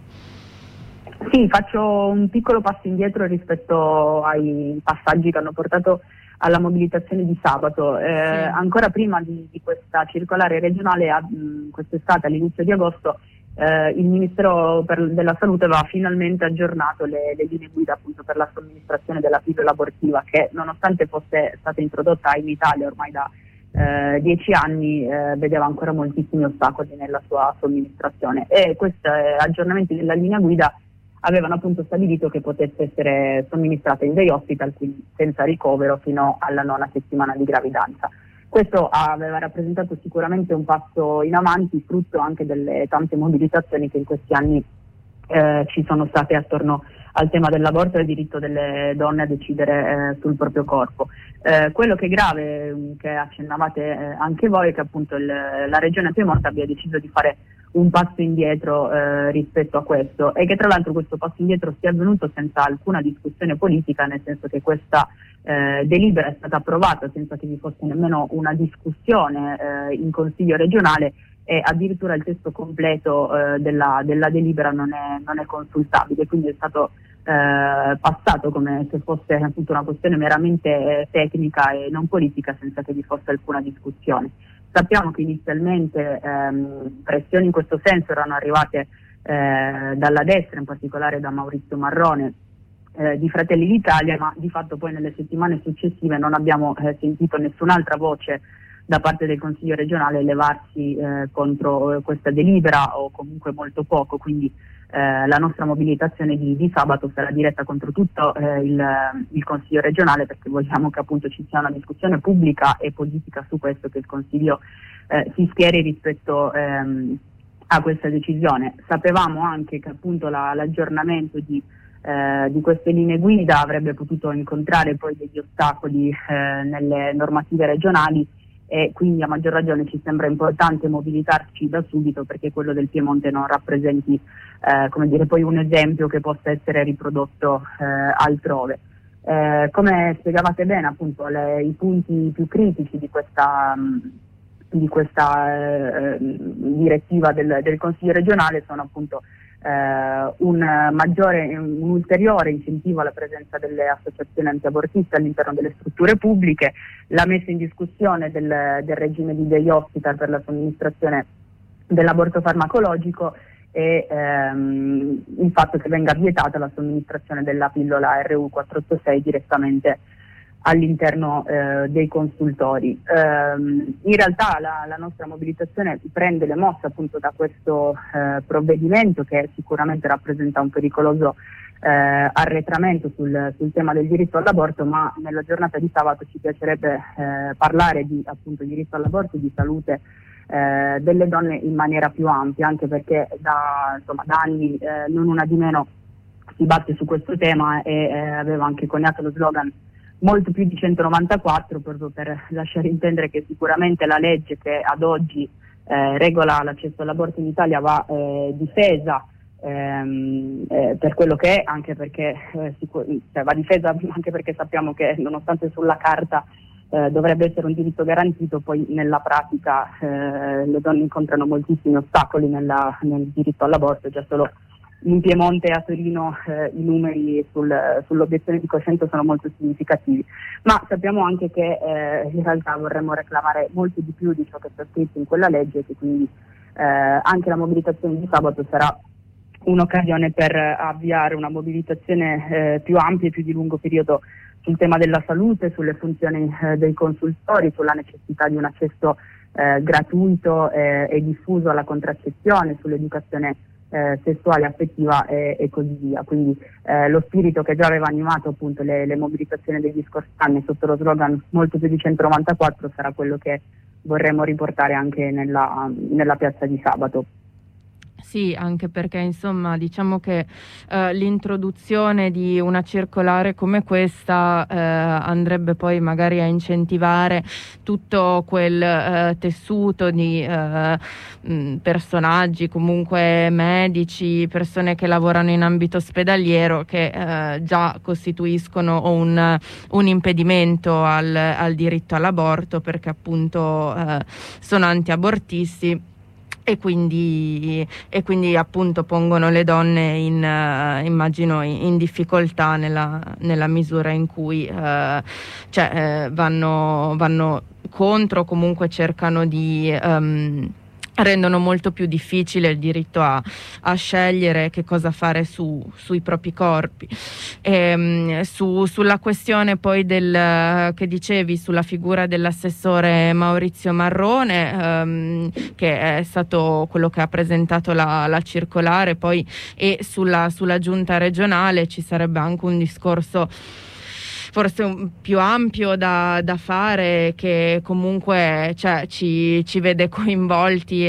Sì, faccio un piccolo passo indietro rispetto ai passaggi che hanno portato alla mobilitazione di sabato. Sì. Ancora prima di questa circolare regionale, quest'estate, all'inizio di agosto, il Ministero della Salute aveva finalmente aggiornato le linee guida appunto per la somministrazione della pillola abortiva, che nonostante fosse stata introdotta in Italia ormai da 10 anni, vedeva ancora moltissimi ostacoli nella sua somministrazione, e questi aggiornamenti della linea guida avevano appunto stabilito che potesse essere somministrata in day hospital, quindi senza ricovero, fino alla 9ª settimana di gravidanza. Questo aveva rappresentato sicuramente un passo in avanti, frutto anche delle tante mobilitazioni che in questi anni ci sono state attorno al tema dell'aborto e al diritto delle donne a decidere sul proprio corpo. Quello che è grave, che accennavate anche voi, è che appunto la Regione Piemonte abbia deciso di fare un passo indietro rispetto a questo, e che tra l'altro questo passo indietro sia avvenuto senza alcuna discussione politica, nel senso che questa delibera è stata approvata senza che vi fosse nemmeno una discussione in Consiglio regionale, e addirittura il testo completo della delibera non è consultabile, quindi è stato passato come se fosse appunto una questione meramente tecnica e non politica, senza che vi fosse alcuna discussione. Sappiamo che inizialmente pressioni in questo senso erano arrivate dalla destra, in particolare da Maurizio Marrone di Fratelli d'Italia, ma di fatto poi nelle settimane successive non abbiamo sentito nessun'altra voce da parte del Consiglio regionale levarsi contro questa delibera, o comunque molto poco, quindi la nostra mobilitazione di sabato sarà diretta contro tutto il Consiglio regionale, perché vogliamo che appunto ci sia una discussione pubblica e politica su questo, che il Consiglio si schieri rispetto a questa decisione. Sapevamo anche che appunto l'aggiornamento di queste linee guida avrebbe potuto incontrare poi degli ostacoli nelle normative regionali, e quindi a maggior ragione ci sembra importante mobilitarci da subito, perché quello del Piemonte non rappresenti poi un esempio che possa essere riprodotto altrove. Come spiegavate bene, appunto i punti più critici di questa direttiva del Consiglio regionale sono appunto un ulteriore incentivo alla presenza delle associazioni antiabortiste all'interno delle strutture pubbliche, la messa in discussione del regime di day hospital per la somministrazione dell'aborto farmacologico, e il fatto che venga vietata la somministrazione della pillola RU486 direttamente all'interno dei consultori. In realtà la nostra mobilitazione prende le mosse appunto da questo provvedimento, che sicuramente rappresenta un pericoloso arretramento sul tema del diritto all'aborto, ma nella giornata di sabato ci piacerebbe parlare di appunto diritto all'aborto e di salute delle donne in maniera più ampia, anche perché da anni Non Una Di Meno si batte su questo tema e aveva anche coniato lo slogan molto più di 194, proprio per lasciare intendere che sicuramente la legge che ad oggi regola l'accesso all'aborto in Italia va difesa per quello che è, anche perché va difesa anche perché sappiamo che nonostante sulla carta dovrebbe essere un diritto garantito, poi nella pratica le donne incontrano moltissimi ostacoli nel diritto all'aborto. Già solo in Piemonte e a Torino i numeri sull'obiezione di coscienza sono molto significativi, ma sappiamo anche che in realtà vorremmo reclamare molto di più di ciò che sta scritto in quella legge, e che quindi anche la mobilitazione di sabato sarà un'occasione per avviare una mobilitazione più ampia e più di lungo periodo sul tema della salute, sulle funzioni dei consultori, sulla necessità di un accesso gratuito e diffuso alla contraccezione, sull'educazione sessuale, affettiva e così via. Quindi lo spirito che già aveva animato appunto le mobilitazioni degli scorsi anni sotto lo slogan molto più di 194 sarà quello che vorremmo riportare anche nella piazza di sabato. Sì, anche perché insomma diciamo che l'introduzione di una circolare come questa andrebbe poi magari a incentivare tutto quel tessuto di personaggi, comunque medici, persone che lavorano in ambito ospedaliero, che già costituiscono un impedimento al diritto all'aborto, perché appunto sono antiabortisti. E quindi appunto pongono le donne immagino in difficoltà nella misura in cui vanno contro, comunque cercano di rendono molto più difficile il diritto a scegliere che cosa fare sui propri corpi. Sulla questione poi che dicevi, sulla figura dell'assessore Maurizio Marrone, che è stato quello che ha presentato la circolare, poi, e sulla giunta regionale ci sarebbe anche un discorso forse più ampio da fare, che comunque ci vede coinvolte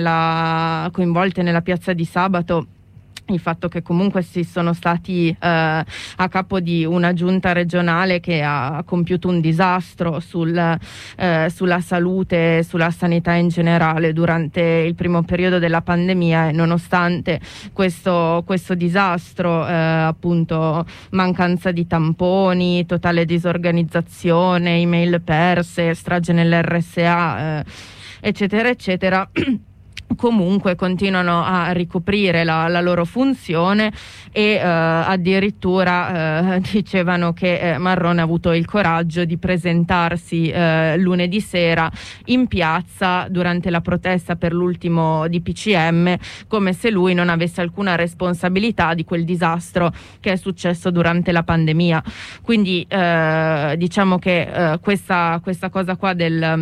nella piazza di sabato. Il fatto che comunque si sono stati a capo di una giunta regionale che ha compiuto un disastro sulla salute, sulla sanità in generale durante il primo periodo della pandemia, e nonostante questo disastro, appunto mancanza di tamponi, totale disorganizzazione, email perse, strage nell'RSA, eccetera eccetera, comunque continuano a ricoprire la loro funzione, e addirittura dicevano che Marrone ha avuto il coraggio di presentarsi lunedì sera in piazza durante la protesta per l'ultimo DPCM, come se lui non avesse alcuna responsabilità di quel disastro che è successo durante la pandemia. Quindi diciamo che questa cosa qua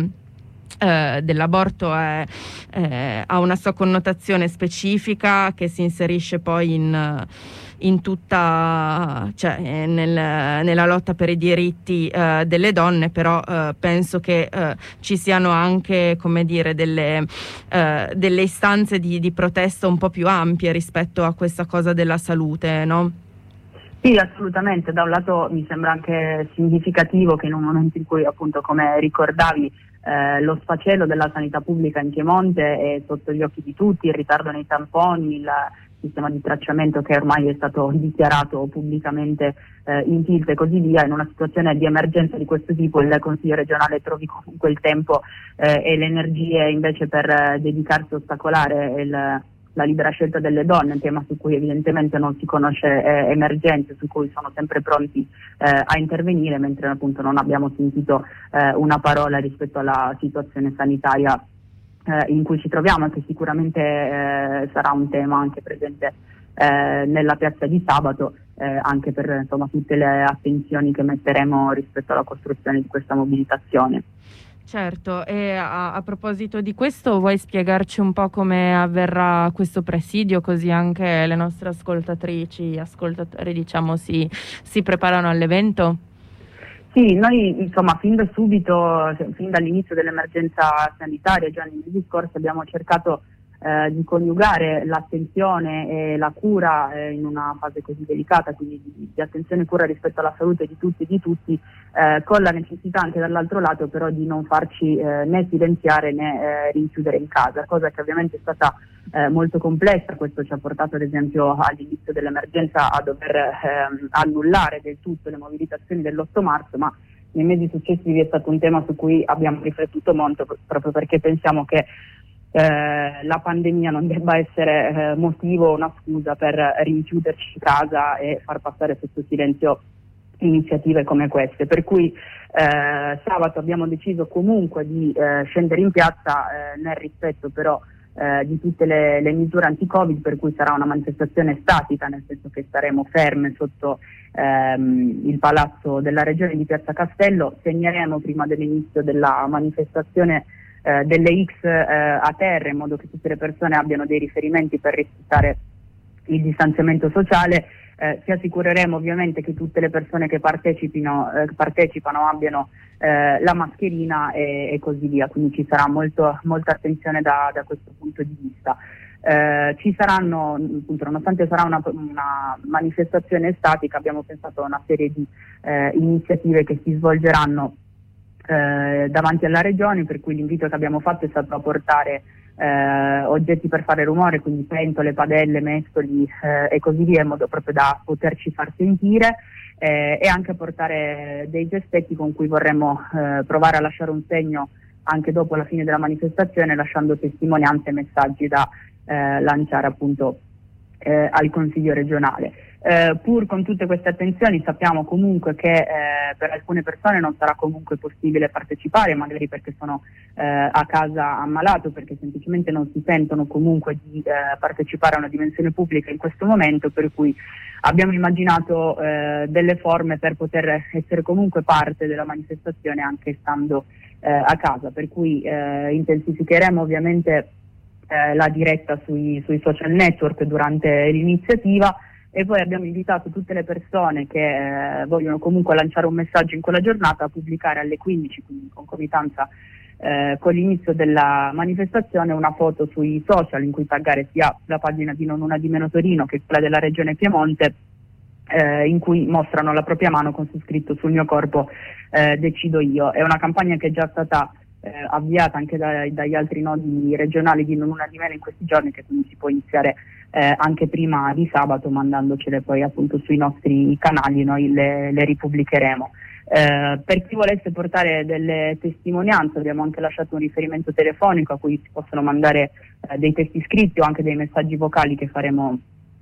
dell'aborto ha una sua connotazione specifica, che si inserisce poi in tutta, nella lotta per i diritti delle donne, però penso che ci siano anche, come dire, delle istanze di protesta un po' più ampie rispetto a questa cosa della salute, no? Sì, assolutamente. Da un lato mi sembra anche significativo che in un momento in cui, appunto, come ricordavi, lo sfacelo della sanità pubblica in Piemonte è sotto gli occhi di tutti, il ritardo nei tamponi, il sistema di tracciamento che ormai è stato dichiarato pubblicamente in tilt e così via, in una situazione di emergenza di questo tipo il Consiglio regionale trovi comunque il tempo e le energie invece per dedicarsi a ostacolare la libera scelta delle donne, un tema su cui evidentemente non si conosce emergenze, su cui sono sempre pronti a intervenire, mentre appunto non abbiamo sentito una parola rispetto alla situazione sanitaria in cui ci troviamo, che sicuramente sarà un tema anche presente nella piazza di sabato, anche per insomma tutte le attenzioni che metteremo rispetto alla costruzione di questa mobilitazione. Certo, e a proposito di questo, vuoi spiegarci un po' come avverrà questo presidio, così anche le nostre ascoltatori diciamo si preparano all'evento? Sì, noi insomma fin da subito, fin dall'inizio dell'emergenza sanitaria, già nei mesi scorsi abbiamo cercato di coniugare l'attenzione e la cura in una fase così delicata, quindi di attenzione e cura rispetto alla salute di tutti e di tutti, con la necessità anche dall'altro lato però di non farci né silenziare né rinchiudere in casa, cosa che ovviamente è stata molto complessa. Questo ci ha portato ad esempio all'inizio dell'emergenza a dover annullare del tutto le mobilitazioni dell'8 marzo, ma nei mesi successivi è stato un tema su cui abbiamo riflettuto molto, proprio perché pensiamo che la pandemia non debba essere motivo o una scusa per rinchiuderci in casa e far passare sotto silenzio iniziative come queste, per cui sabato abbiamo deciso comunque di scendere in piazza nel rispetto però di tutte le misure anti-Covid, per cui sarà una manifestazione statica, nel senso che staremo ferme sotto il palazzo della regione di Piazza Castello. Segneremo prima dell'inizio della manifestazione delle X a terra, in modo che tutte le persone abbiano dei riferimenti per rispettare il distanziamento sociale. Ci assicureremo ovviamente che tutte le persone che partecipano abbiano la mascherina e così via, quindi ci sarà molta attenzione da questo punto di vista. Ci saranno, appunto, nonostante sarà una manifestazione statica, abbiamo pensato a una serie di iniziative che si svolgeranno davanti alla regione, per cui l'invito che abbiamo fatto è stato a portare oggetti per fare rumore, quindi pentole, padelle, mestoli e così via, in modo proprio da poterci far sentire, e anche a portare dei gestetti con cui vorremmo provare a lasciare un segno anche dopo la fine della manifestazione, lasciando testimonianze e messaggi da lanciare appunto al Consiglio regionale. Pur con tutte queste attenzioni sappiamo comunque che per alcune persone non sarà comunque possibile partecipare, magari perché sono a casa ammalato, perché semplicemente non si sentono comunque di partecipare a una dimensione pubblica in questo momento, per cui abbiamo immaginato delle forme per poter essere comunque parte della manifestazione anche stando a casa, per cui intensificheremo ovviamente la diretta sui social network durante l'iniziativa, e poi abbiamo invitato tutte le persone che vogliono comunque lanciare un messaggio in quella giornata a pubblicare alle 15, quindi in concomitanza con l'inizio della manifestazione, una foto sui social in cui taggare sia la pagina di Non Una di Meno Torino che quella della Regione Piemonte, in cui mostrano la propria mano con su scritto "Sul mio corpo decido io". È una campagna che è già stata avviata anche dagli altri nodi regionali di Non Una di Meno in questi giorni, che quindi si può iniziare anche prima di sabato, mandandocele poi appunto sui nostri canali, noi le ripubblicheremo. Per chi volesse portare delle testimonianze abbiamo anche lasciato un riferimento telefonico a cui si possono mandare dei testi scritti o anche dei messaggi vocali che faremo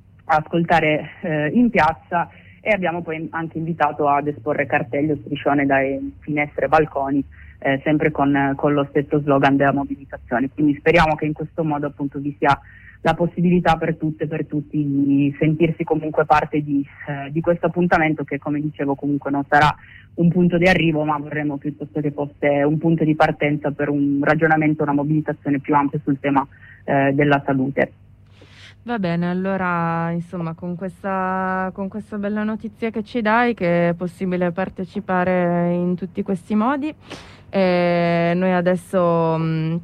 ascoltare in piazza, e abbiamo poi anche invitato ad esporre cartelli o striscione dai finestre e balconi, sempre con lo stesso slogan della mobilitazione. Quindi speriamo che in questo modo appunto vi sia la possibilità per tutte e per tutti di sentirsi comunque parte di questo appuntamento, che, come dicevo, comunque non sarà un punto di arrivo, ma vorremmo piuttosto che fosse un punto di partenza per un ragionamento, una mobilitazione più ampia sul tema della salute. Va bene, allora insomma con questa bella notizia che ci dai, che è possibile partecipare in tutti questi modi, noi adesso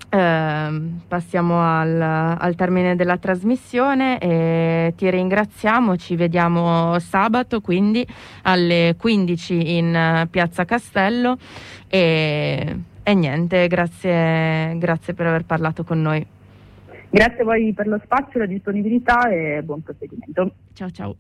passiamo al termine della trasmissione e ti ringraziamo. Ci vediamo sabato quindi alle 15 in Piazza Castello e niente, grazie per aver parlato con noi. Grazie a voi per lo spazio, la disponibilità e buon proseguimento. Ciao ciao.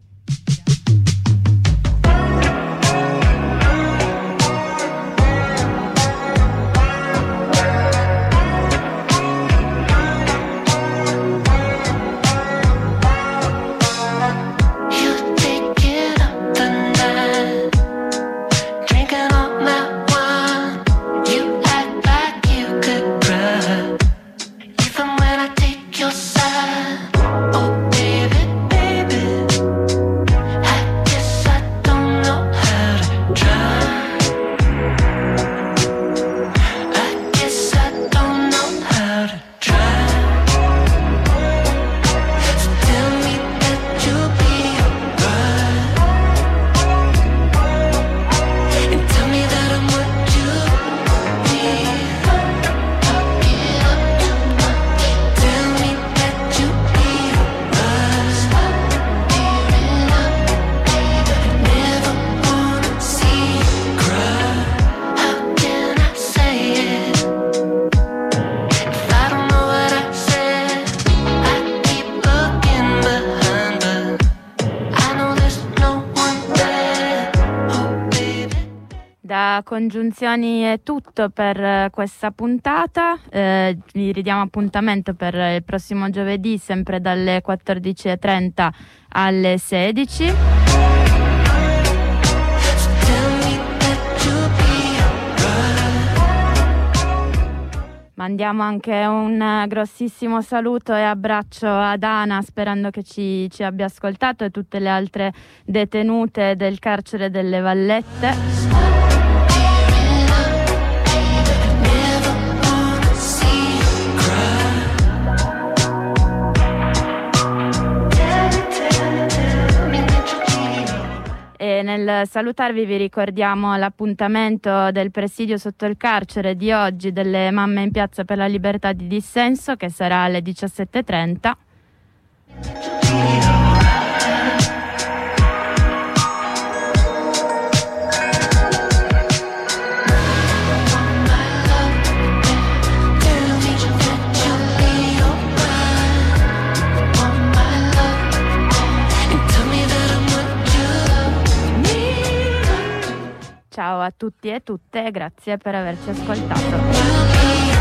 Oh baby, baby da Congiunzioni è tutto per questa puntata. Vi ridiamo appuntamento per il prossimo giovedì, sempre dalle 14:30 alle 16. Mandiamo anche un grossissimo saluto e abbraccio ad Ana, sperando che ci abbia ascoltato, e tutte le altre detenute del carcere delle Vallette. E nel salutarvi vi ricordiamo l'appuntamento del presidio sotto il carcere di oggi delle Mamme in Piazza per la Libertà di Dissenso, che sarà alle 17:30. Ciao a tutti e tutte, grazie per averci ascoltato.